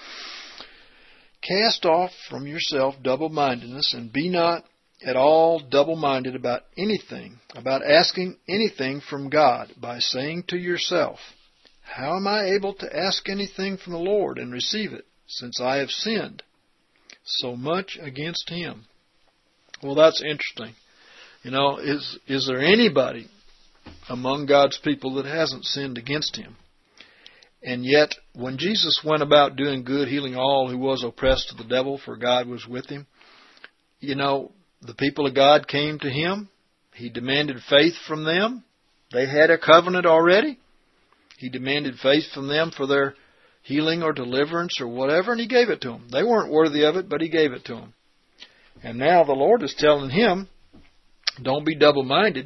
Cast off from yourself double-mindedness, and be not at all double-minded about anything, about asking anything from God, by saying to yourself, "How am I able to ask anything from the Lord and receive it, since I have sinned so much against Him?" Well, that's interesting. Is there anybody among God's people that hasn't sinned against Him? And yet, when Jesus went about doing good, healing all who was oppressed of the devil, for God was with Him, the people of God came to Him. He demanded faith from them. They had a covenant already. He demanded faith from them for their healing or deliverance or whatever, and He gave it to them. They weren't worthy of it, but He gave it to them. And now the Lord is telling him, don't be double-minded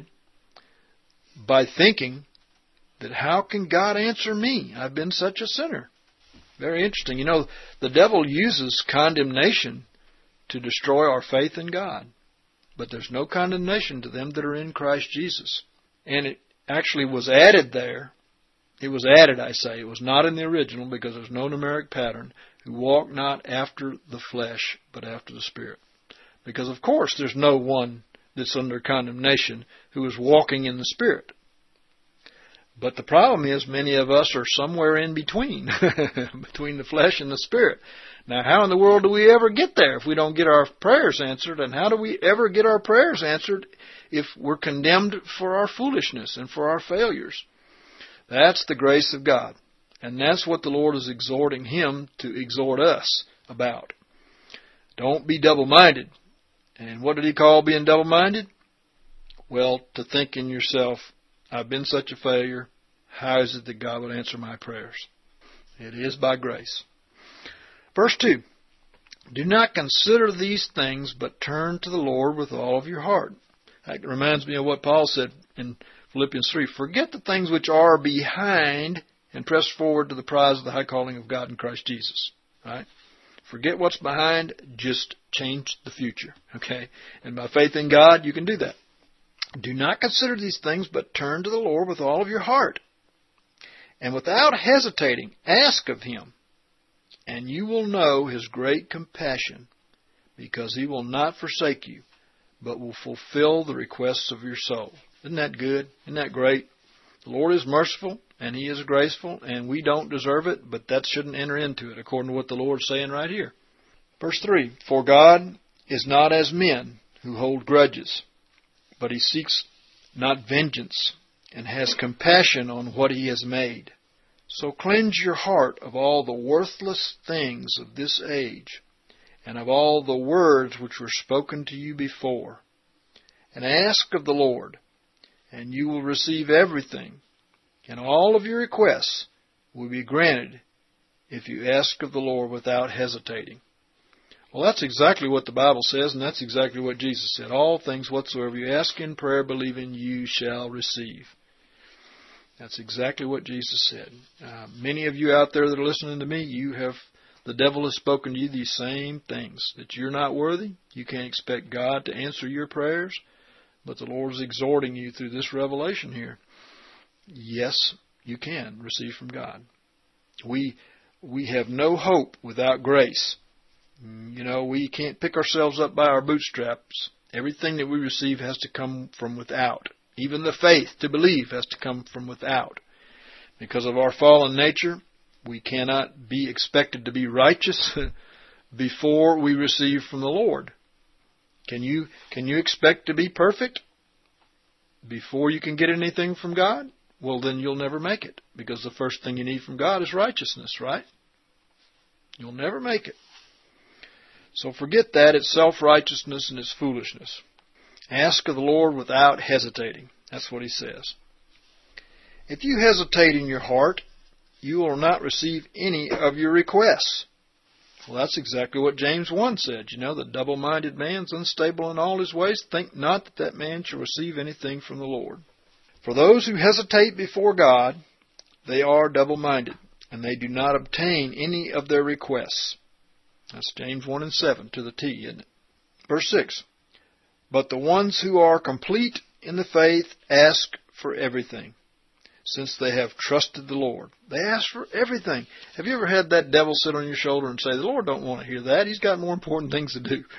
by thinking that how can God answer me? I've been such a sinner. Very interesting. The devil uses condemnation to destroy our faith in God. But there's no condemnation to them that are in Christ Jesus. And it actually was added there. It was added, I say. It was not in the original because there's no numeric pattern. Who walk not after the flesh, but after the Spirit. Because, of course, there's no one that's under condemnation who is walking in the Spirit. But the problem is many of us are somewhere in between, between the flesh and the Spirit. Now, how in the world do we ever get there if we don't get our prayers answered? And how do we ever get our prayers answered if we're condemned for our foolishness and for our failures? That's the grace of God. And that's what the Lord is exhorting Him to exhort us about. Don't be double-minded. And what did He call being double-minded? Well, to think in yourself, I've been such a failure. How is it that God would answer my prayers? It is by grace. Verse 2. Do not consider these things, but turn to the Lord with all of your heart. That reminds me of what Paul said in Philippians 3. Forget the things which are behind and press forward to the prize of the high calling of God in Christ Jesus. Right? Forget what's behind, just change the future. Okay? And by faith in God, you can do that. Do not consider these things, but turn to the Lord with all of your heart. And without hesitating, ask of Him. And you will know His great compassion, because He will not forsake you, but will fulfill the requests of your soul. Isn't that good? Isn't that great? The Lord is merciful, and He is graceful, and we don't deserve it, but that shouldn't enter into it, according to what the Lord's saying right here. Verse 3, For God is not as men who hold grudges, but He seeks not vengeance, and has compassion on what He has made. So cleanse your heart of all the worthless things of this age, and of all the words which were spoken to you before. And ask of the Lord, and you will receive everything, and all of your requests will be granted if you ask of the Lord without hesitating. Well, that's exactly what the Bible says, and that's exactly what Jesus said. All things whatsoever you ask in prayer, believing, you shall receive. That's exactly what Jesus said. Many of you out there that are listening to me, the devil has spoken to you these same things, that you're not worthy. You can't expect God to answer your prayers, but the Lord is exhorting you through this revelation here. Yes, you can receive from God. We have no hope without grace. We can't pick ourselves up by our bootstraps. Everything that we receive has to come from without. Even the faith to believe has to come from without. Because of our fallen nature, we cannot be expected to be righteous before we receive from the Lord. Can you expect to be perfect before you can get anything from God? Well, then you'll never make it, because the first thing you need from God is righteousness, right? You'll never make it. So forget that. It's self-righteousness and it's foolishness. Ask of the Lord without hesitating. That's what He says. If you hesitate in your heart, you will not receive any of your requests. Well, that's exactly what James 1 said. The double-minded man's unstable in all his ways. Think not that that man shall receive anything from the Lord. For those who hesitate before God, they are double-minded, and they do not obtain any of their requests. That's James 1 and 7 to the T, isn't it? Verse 6. But the ones who are complete in the faith ask for everything, since they have trusted the Lord. They ask for everything. Have you ever had that devil sit on your shoulder and say, the Lord don't want to hear that. He's got more important things to do.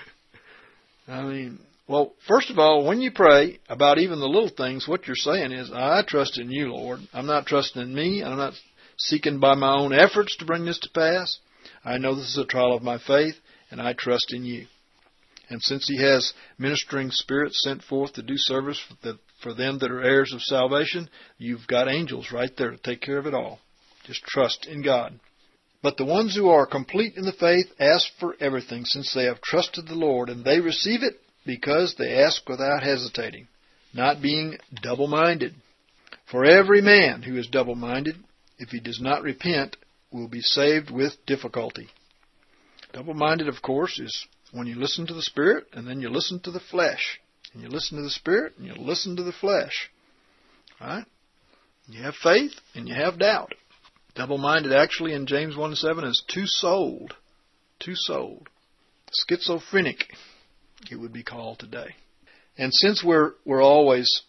Well, first of all, when you pray about even the little things, what you're saying is, I trust in you, Lord. I'm not trusting in me. I'm not seeking by my own efforts to bring this to pass. I know this is a trial of my faith, and I trust in you. And since He has ministering spirits sent forth to do service for them that are heirs of salvation, you've got angels right there to take care of it all. Just trust in God. But the ones who are complete in the faith ask for everything, since they have trusted the Lord, and they receive it because they ask without hesitating, not being double-minded. For every man who is double-minded, if he does not repent, will be saved with difficulty. Double-minded, of course, is when you listen to the Spirit and then you listen to the flesh. And you listen to the Spirit and you listen to the flesh. Right? You have faith and you have doubt. Double-minded actually in James 1:7 is two-souled. Two-souled. Schizophrenic, it would be called today. And since we're always,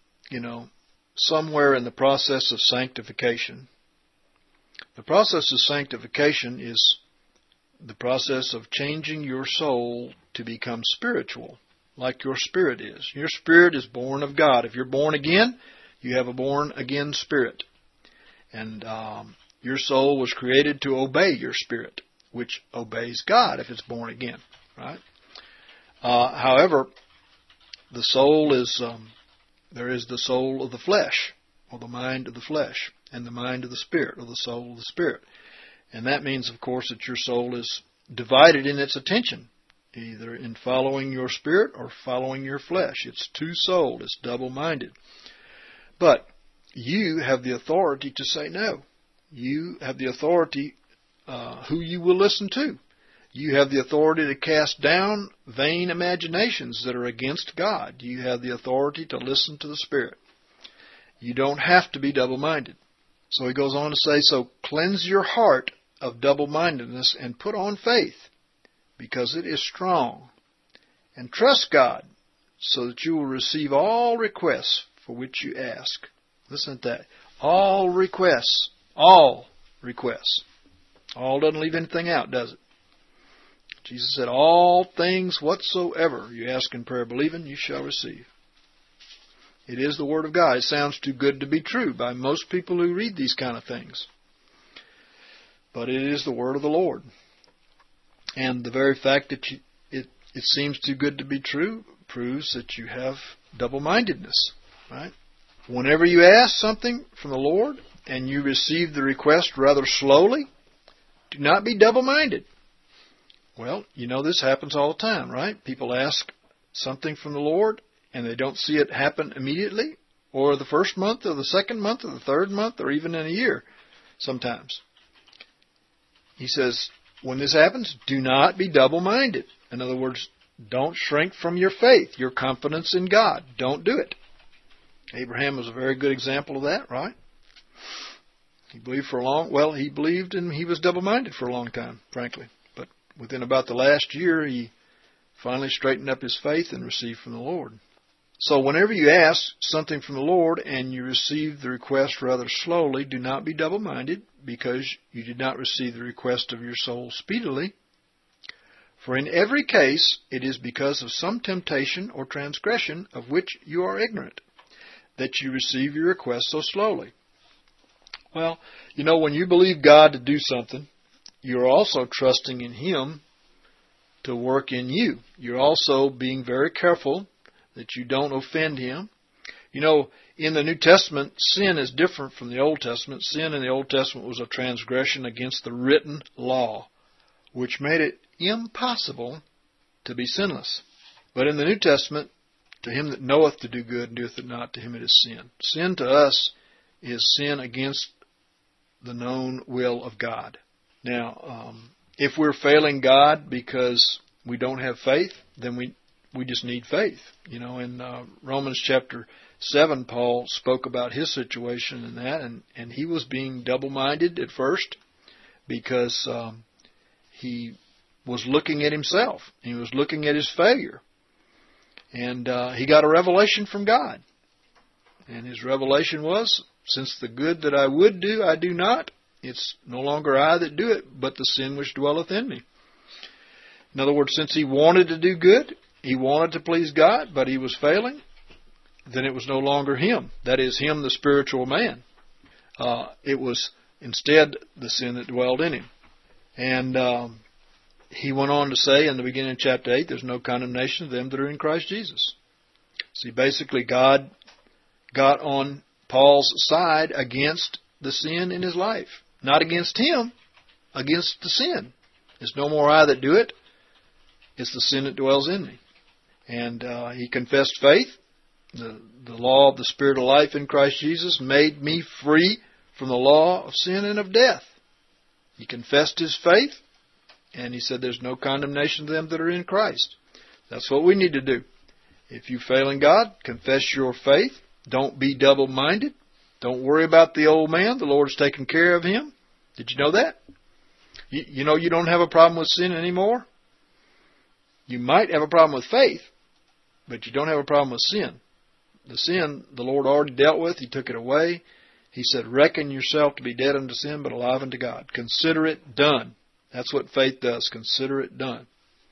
somewhere in the process of sanctification, the process of sanctification is the process of changing your soul to become spiritual, like your spirit is. Your spirit is born of God. If you're born again, you have a born-again spirit. And your soul was created to obey your spirit, which obeys God if it's born again, right? However, the soul is, there is the soul of the flesh, or the mind of the flesh, and the mind of the spirit, or the soul of the spirit. And that means, of course, that your soul is divided in its attention, either in following your spirit or following your flesh. It's two-souled. It's double-minded. But you have the authority to say no. You have the authority who you will listen to. You have the authority to cast down vain imaginations that are against God. You have the authority to listen to the Spirit. You don't have to be double-minded. So he goes on to say, so cleanse your heart of double-mindedness and put on faith, because it is strong. And trust God, so that you will receive all requests for which you ask. Listen to that. All requests. All requests. All doesn't leave anything out, does it? Jesus said, all things whatsoever you ask in prayer believing, you shall receive. It is the Word of God. It sounds too good to be true by most people who read these kind of things. But it is the Word of the Lord. And the very fact that it seems too good to be true proves that you have double-mindedness. Right? Whenever you ask something from the Lord and you receive the request rather slowly, do not be double-minded. Well, this happens all the time, right? People ask something from the Lord and they don't see it happen immediately, or the first month, or the second month, or the third month, or even in a year sometimes. He says, when this happens, do not be double-minded. In other words, don't shrink from your faith, your confidence in God. Don't do it. Abraham was a very good example of that, right? He believed he believed and he was double-minded for a long time, frankly. But within about the last year, he finally straightened up his faith and received from the Lord. So whenever you ask something from the Lord and you receive the request rather slowly, do not be double-minded, because you did not receive the request of your soul speedily. For in every case it is because of some temptation or transgression of which you are ignorant, that you receive your request so slowly. Well, when you believe God to do something, you're also trusting in Him to work in you. You're also being very careful that you don't offend Him. In the New Testament, sin is different from the Old Testament. Sin in the Old Testament was a transgression against the written law, which made it impossible to be sinless. But in the New Testament, to him that knoweth to do good and doeth it not, to him it is sin. Sin to us is sin against the known will of God. Now, if we're failing God because we don't have faith, then we just need faith. In Romans chapter 7, Paul spoke about his situation in that, and he was being double-minded at first because he was looking at himself. He was looking at his failure. And he got a revelation from God. And his revelation was, since the good that I would do, I do not, it's no longer I that do it, but the sin which dwelleth in me. In other words, since he wanted to do good, he wanted to please God, but he was failing, then it was no longer him. That is, him, the spiritual man. It was instead the sin that dwelled in him. And he went on to say in the beginning of chapter 8, there's no condemnation of them that are in Christ Jesus. See, basically God got on Paul's side against the sin in his life. Not against him, against the sin. It's no more I that do it. It's the sin that dwells in me. And he confessed faith. The law of the Spirit of life in Christ Jesus made me free from the law of sin and of death. He confessed his faith, and he said there's no condemnation to them that are in Christ. That's what we need to do. If you fail in God, confess your faith. Don't be double-minded. Don't worry about the old man. The Lord's taking care of him. Did you know that? You know you don't have a problem with sin anymore? You might have a problem with faith, but you don't have a problem with sin. The sin, the Lord already dealt with. He took it away. He said, reckon yourself to be dead unto sin, but alive unto God. Consider it done. That's what faith does. Consider it done.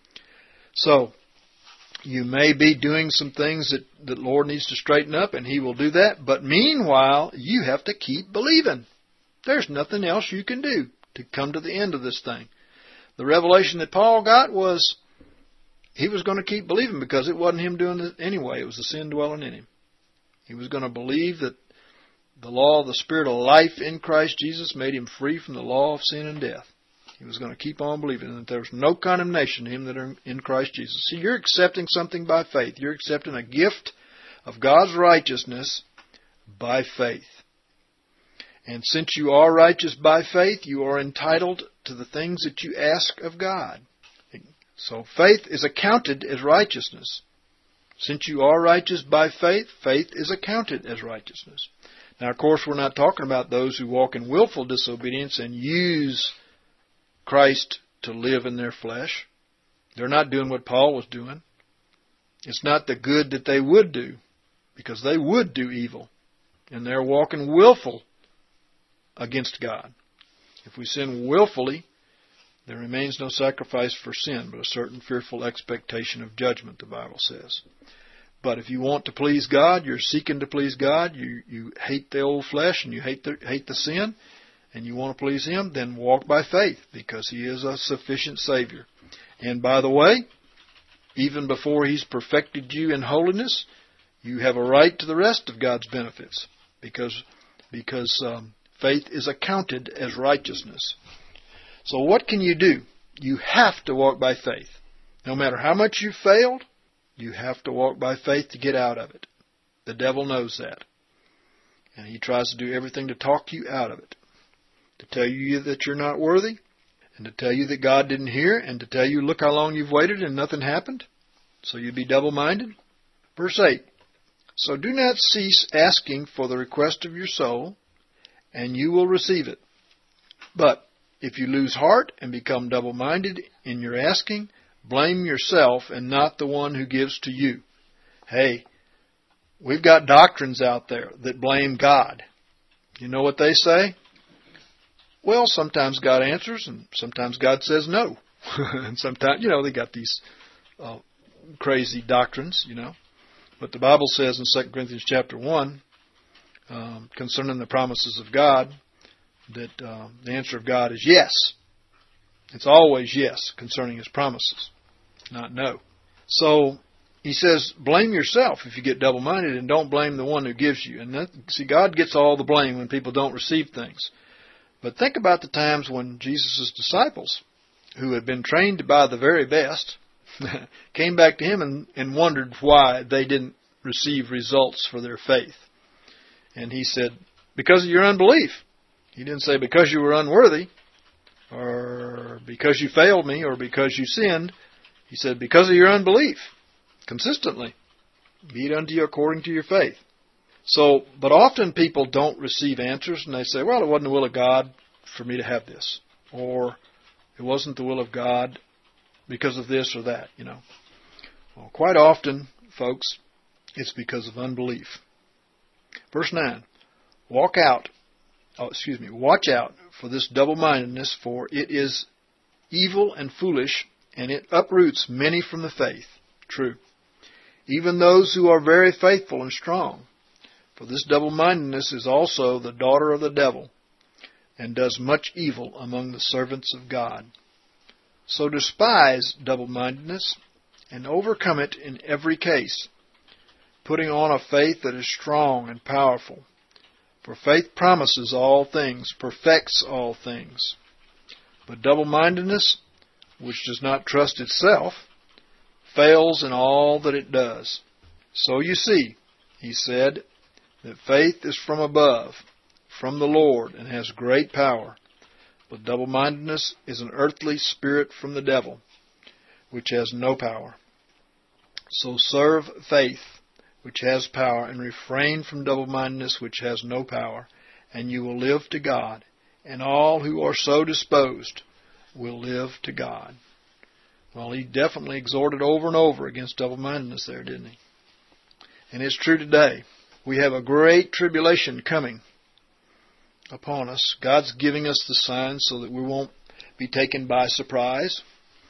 So, you may be doing some things that the Lord needs to straighten up, and He will do that. But meanwhile, you have to keep believing. There's nothing else you can do to come to the end of this thing. The revelation that Paul got was he was going to keep believing because it wasn't him doing it anyway. It was the sin dwelling in him. He was going to believe that the law of the Spirit of life in Christ Jesus made him free from the law of sin and death. He was going to keep on believing that there's no condemnation to him that are in Christ Jesus. See, you're accepting something by faith. You're accepting a gift of God's righteousness by faith. And since you are righteous by faith, you are entitled to the things that you ask of God. So faith is accounted as righteousness. Since you are righteous by faith, faith is accounted as righteousness. Now, of course, we're not talking about those who walk in willful disobedience and use Christ to live in their flesh. They're not doing what Paul was doing. It's not the good that they would do, because they would do evil. And they're walking willful against God. If we sin willfully, there remains no sacrifice for sin, but a certain fearful expectation of judgment, the Bible says. But if you want to please God, you're seeking to please God, you hate the old flesh and you hate the sin, and you want to please Him, then walk by faith, because He is a sufficient Savior. And by the way, even before He's perfected you in holiness, you have a right to the rest of God's benefits, because faith is accounted as righteousness. So what can you do? You have to walk by faith. No matter how much you've failed, you have to walk by faith to get out of it. The devil knows that. And he tries to do everything to talk you out of it, to tell you that you're not worthy, and to tell you that God didn't hear, and to tell you, look how long you've waited and nothing happened, so you'd be double-minded? Verse 8, so do not cease asking for the request of your soul, and you will receive it. But if you lose heart and become double-minded in your asking, blame yourself and not the one who gives to you. Hey, we've got doctrines out there that blame God. You know what they say? Well, sometimes God answers and sometimes God says no. And sometimes, they got these crazy doctrines, But the Bible says in 2 Corinthians chapter 1, concerning the promises of God, that the answer of God is yes. It's always yes concerning His promises, not no. So he says, blame yourself if you get double-minded, and don't blame the one who gives you. And God gets all the blame when people don't receive things. But think about the times when Jesus' disciples, who had been trained by the very best, came back to Him and wondered why they didn't receive results for their faith. And He said, because of your unbelief. He didn't say because you were unworthy, or because you failed me, or because you sinned. He said because of your unbelief. Consistently. Be it unto you according to your faith. So, but often people don't receive answers, and they say, well, it wasn't the will of God for me to have this. Or, it wasn't the will of God because of this or that, Well, quite often, folks, it's because of unbelief. Verse 9, watch out for this double-mindedness, for it is evil and foolish, and it uproots many from the faith. True. Even those who are very faithful and strong. For this double-mindedness is also the daughter of the devil, and does much evil among the servants of God. So despise double-mindedness, and overcome it in every case, putting on a faith that is strong and powerful. For faith promises all things, perfects all things. But double-mindedness, which does not trust itself, fails in all that it does. So you see, he said, that faith is from above, from the Lord, and has great power. But double-mindedness is an earthly spirit from the devil, which has no power. So serve faith, which has power, and refrain from double-mindedness, which has no power, and you will live to God, and all who are so disposed will live to God. Well, he definitely exhorted over and over against double-mindedness there, didn't he? And it's true today. We have a great tribulation coming upon us. God's giving us the signs so that we won't be taken by surprise.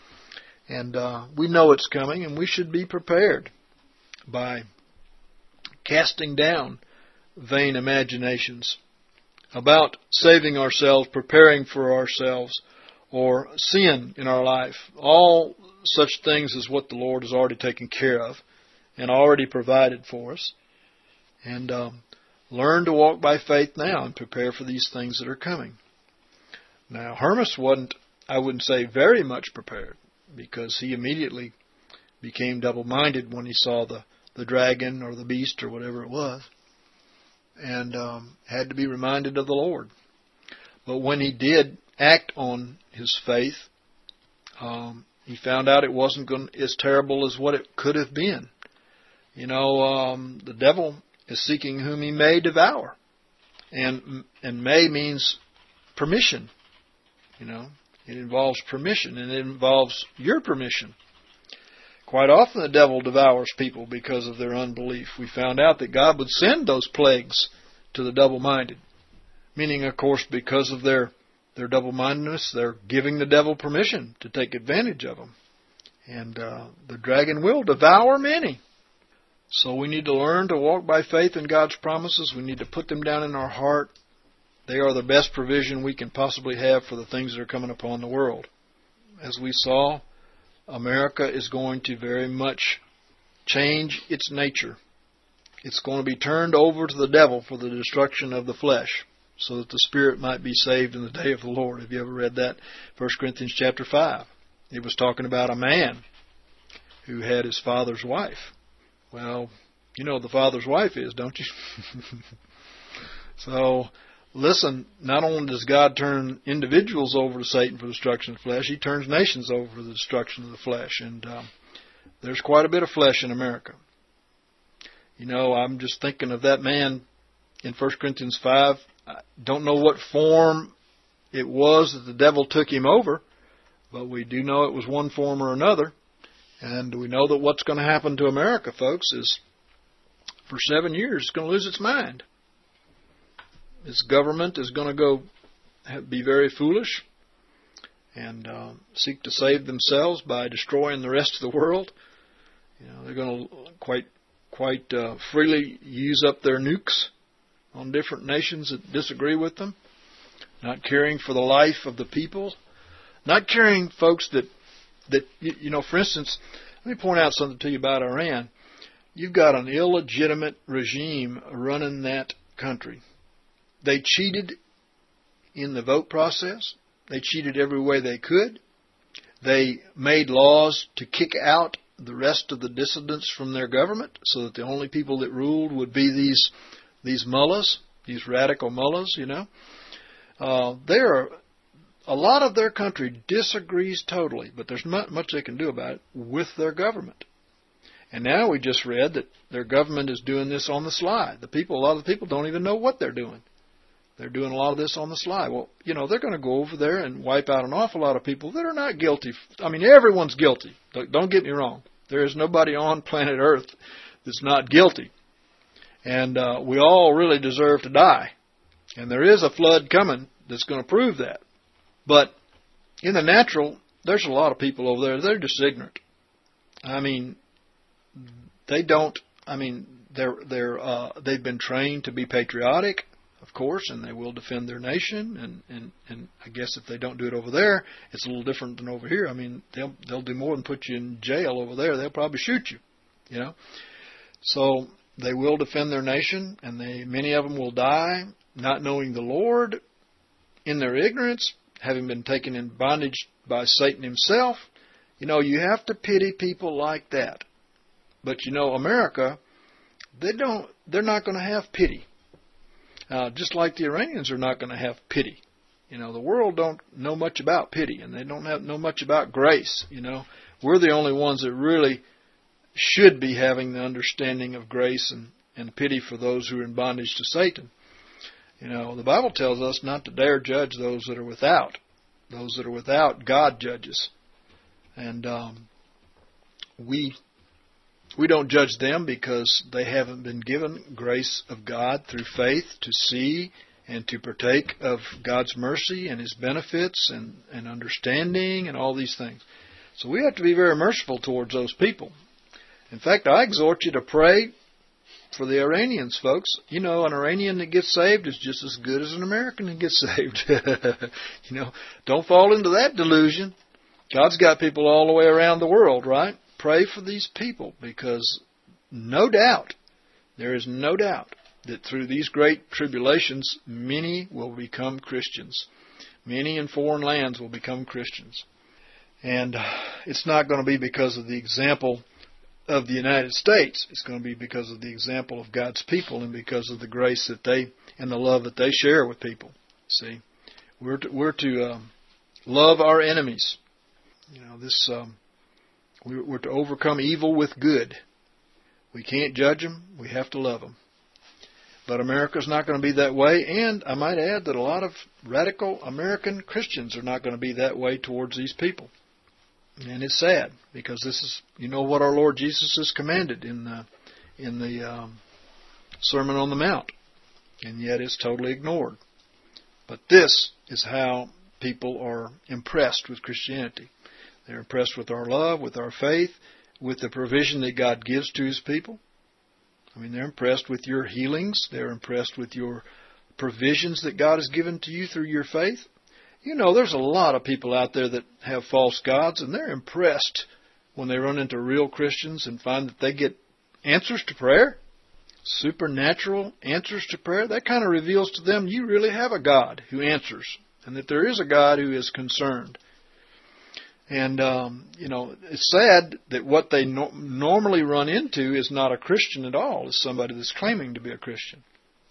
And we know it's coming, and we should be prepared by casting down vain imaginations about saving ourselves, preparing for ourselves, or sin in our life. All such things is what the Lord has already taken care of and already provided for us. And learn to walk by faith now and prepare for these things that are coming. Now, Hermas wasn't, I wouldn't say, very much prepared, because he immediately became double-minded when he saw the dragon or the beast or whatever it was, and had to be reminded of the Lord. But when he did act on his faith, he found out it wasn't as terrible as what it could have been. The devil is seeking whom he may devour. And may means permission. It involves permission, and it involves your permission. Quite often the devil devours people because of their unbelief. We found out that God would send those plagues to the double-minded. Meaning, of course, because of their double-mindedness, they're giving the devil permission to take advantage of them. And the dragon will devour many. So we need to learn to walk by faith in God's promises. We need to put them down in our heart. They are the best provision we can possibly have for the things that are coming upon the world. As we saw, America is going to very much change its nature. It's going to be turned over to the devil for the destruction of the flesh, so that the spirit might be saved in the day of the Lord. Have you ever read that? 1 Corinthians chapter 5. It was talking about a man who had his father's wife. Well, you know what the father's wife is, don't you? So listen, not only does God turn individuals over to Satan for the destruction of the flesh, He turns nations over for the destruction of the flesh. And there's quite a bit of flesh in America. You know, I'm just thinking of that man in 1 Corinthians 5. I don't know what form it was that the devil took him over, but we do know it was one form or another. And we know that what's going to happen to America, folks, is for 7 years it's going to lose its mind. Its government is going to be very foolish and seek to save themselves by destroying the rest of the world. You know, they're going to quite freely use up their nukes on different nations that disagree with them, not caring for the life of the people, not caring, folks, that you know, for instance, let me point out something to you about Iran. You've got an illegitimate regime running that country. They cheated in the vote process. They cheated every way they could. They made laws to kick out the rest of the dissidents from their government so that the only people that ruled would be these mullahs, these radical mullahs, you know. A lot of their country disagrees totally, but there's not much they can do about it with their government. And now we just read that their government is doing this on the sly. A lot of the people don't even know what they're doing. They're doing a lot of this on the sly. Well, you know, they're going to go over there and wipe out an awful lot of people that are not guilty. I mean, everyone's guilty. Don't get me wrong. There is nobody on planet Earth that's not guilty. And we all really deserve to die. And there is a flood coming that's going to prove that. But in the natural, there's a lot of people over there. They're just ignorant. I mean, they've been trained to be patriotic, of course, and they will defend their nation. And I guess if they don't do it over there, it's a little different than over here. I mean, they'll do more than put you in jail over there. They'll probably shoot you, you know. So they will defend their nation, and many of them will die not knowing the Lord in their ignorance, having been taken in bondage by Satan himself. You know, you have to pity people like that. But you know, America, they're not going to have pity. Just like the Iranians are not going to have pity. You know, the world don't know much about pity, and they don't know much about grace. You know, we're the only ones that really should be having the understanding of grace and pity for those who are in bondage to Satan. You know, the Bible tells us not to dare judge those that are without. Those that are without, God judges. And we don't judge them because they haven't been given grace of God through faith to see and to partake of God's mercy and His benefits and understanding and all these things. So we have to be very merciful towards those people. In fact, I exhort you to pray for the Iranians, folks. You know, an Iranian that gets saved is just as good as an American that gets saved. You know, don't fall into that delusion. God's got people all the way around the world, right? Pray for these people, because there is no doubt that through these great tribulations, many will become Christians. Many in foreign lands will become Christians. And it's not going to be because of the example of the United States. It's going to be because of the example of God's people and because of the grace that they and the love that they share with people. See, we're to love our enemies. You know, we're to overcome evil with good. We can't judge them. We have to love them. But America's not going to be that way. And I might add that a lot of radical American Christians are not going to be that way towards these people. And it's sad, because this is, you know, what our Lord Jesus has commanded in the Sermon on the Mount. And yet it's totally ignored. But this is how people are impressed with Christianity. They're impressed with our love, with our faith, with the provision that God gives to His people. I mean, they're impressed with your healings. They're impressed with your provisions that God has given to you through your faith. You know, there's a lot of people out there that have false gods, and they're impressed when they run into real Christians and find that they get answers to prayer, supernatural answers to prayer. That kind of reveals to them you really have a God who answers, and that there is a God who is concerned. And, you know, it's sad that what they normally run into is not a Christian at all. It's somebody that's claiming to be a Christian.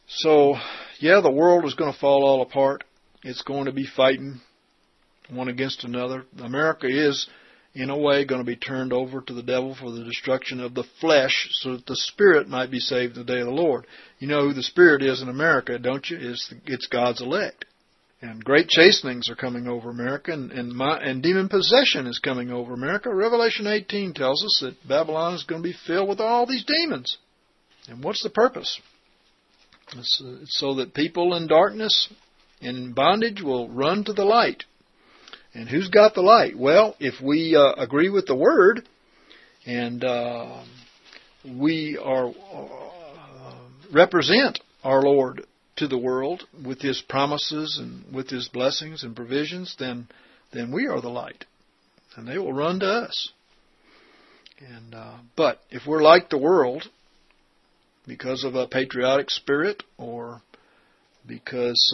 So, yeah, the world is going to fall all apart. It's going to be fighting one against another. America is, in a way, going to be turned over to the devil for the destruction of the flesh so that the spirit might be saved in the day of the Lord. You know who the spirit is in America, don't you? It's God's elect. And great chastenings are coming over America, and demon possession is coming over America. Revelation 18 tells us that Babylon is going to be filled with all these demons. And what's the purpose? It's so that people in darkness, in bondage, will run to the light. And who's got the light? Well, if we agree with the Word, and we are represent our Lord to the world with His promises and with His blessings and provisions, then we are the light, and they will run to us. And but if we're like the world, because of a patriotic spirit, or because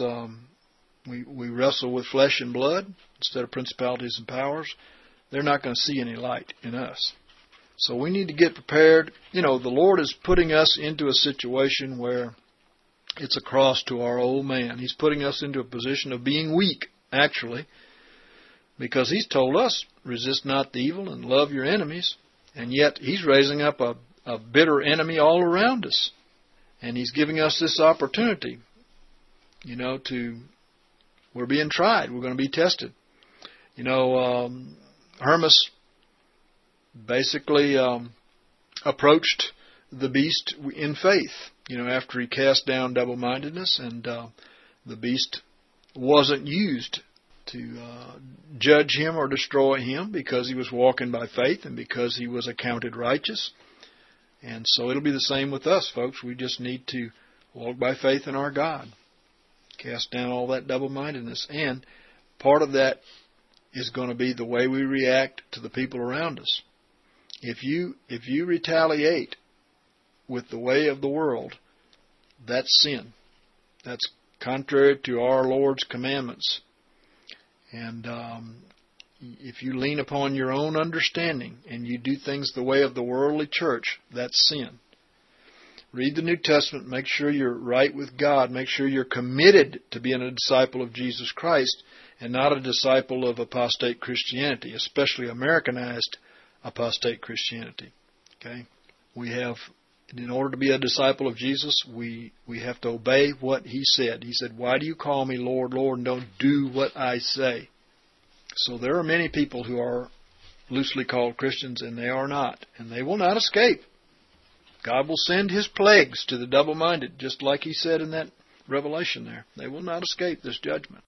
we wrestle with flesh and blood instead of principalities and powers, they're not going to see any light in us. So we need to get prepared. You know, the Lord is putting us into a situation where it's a cross to our old man. He's putting us into a position of being weak, actually, because He's told us, resist not the evil and love your enemies. And yet He's raising up a bitter enemy all around us. And He's giving us this opportunity, you know, we're being tried. We're going to be tested. You know, Hermas basically approached the beast in faith, you know, after he cast down double-mindedness, and the beast wasn't used to judge him or destroy him because he was walking by faith and because he was accounted righteous. And so it'll be the same with us, folks. We just need to walk by faith in our God, cast down all that double-mindedness. And part of that is going to be the way we react to the people around us. If you retaliate with the way of the world, that's sin. That's contrary to our Lord's commandments. And if you lean upon your own understanding and you do things the way of the worldly church, that's sin. Read the New Testament. Make sure you're right with God. Make sure you're committed to being a disciple of Jesus Christ and not a disciple of apostate Christianity, especially Americanized apostate Christianity. Okay? In order to be a disciple of Jesus, we have to obey what He said. He said, "Why do you call me Lord, Lord, and don't do what I say?" So there are many people who are loosely called Christians, and they are not. And they will not escape. God will send His plagues to the double-minded, just like He said in that Revelation there. They will not escape this judgment.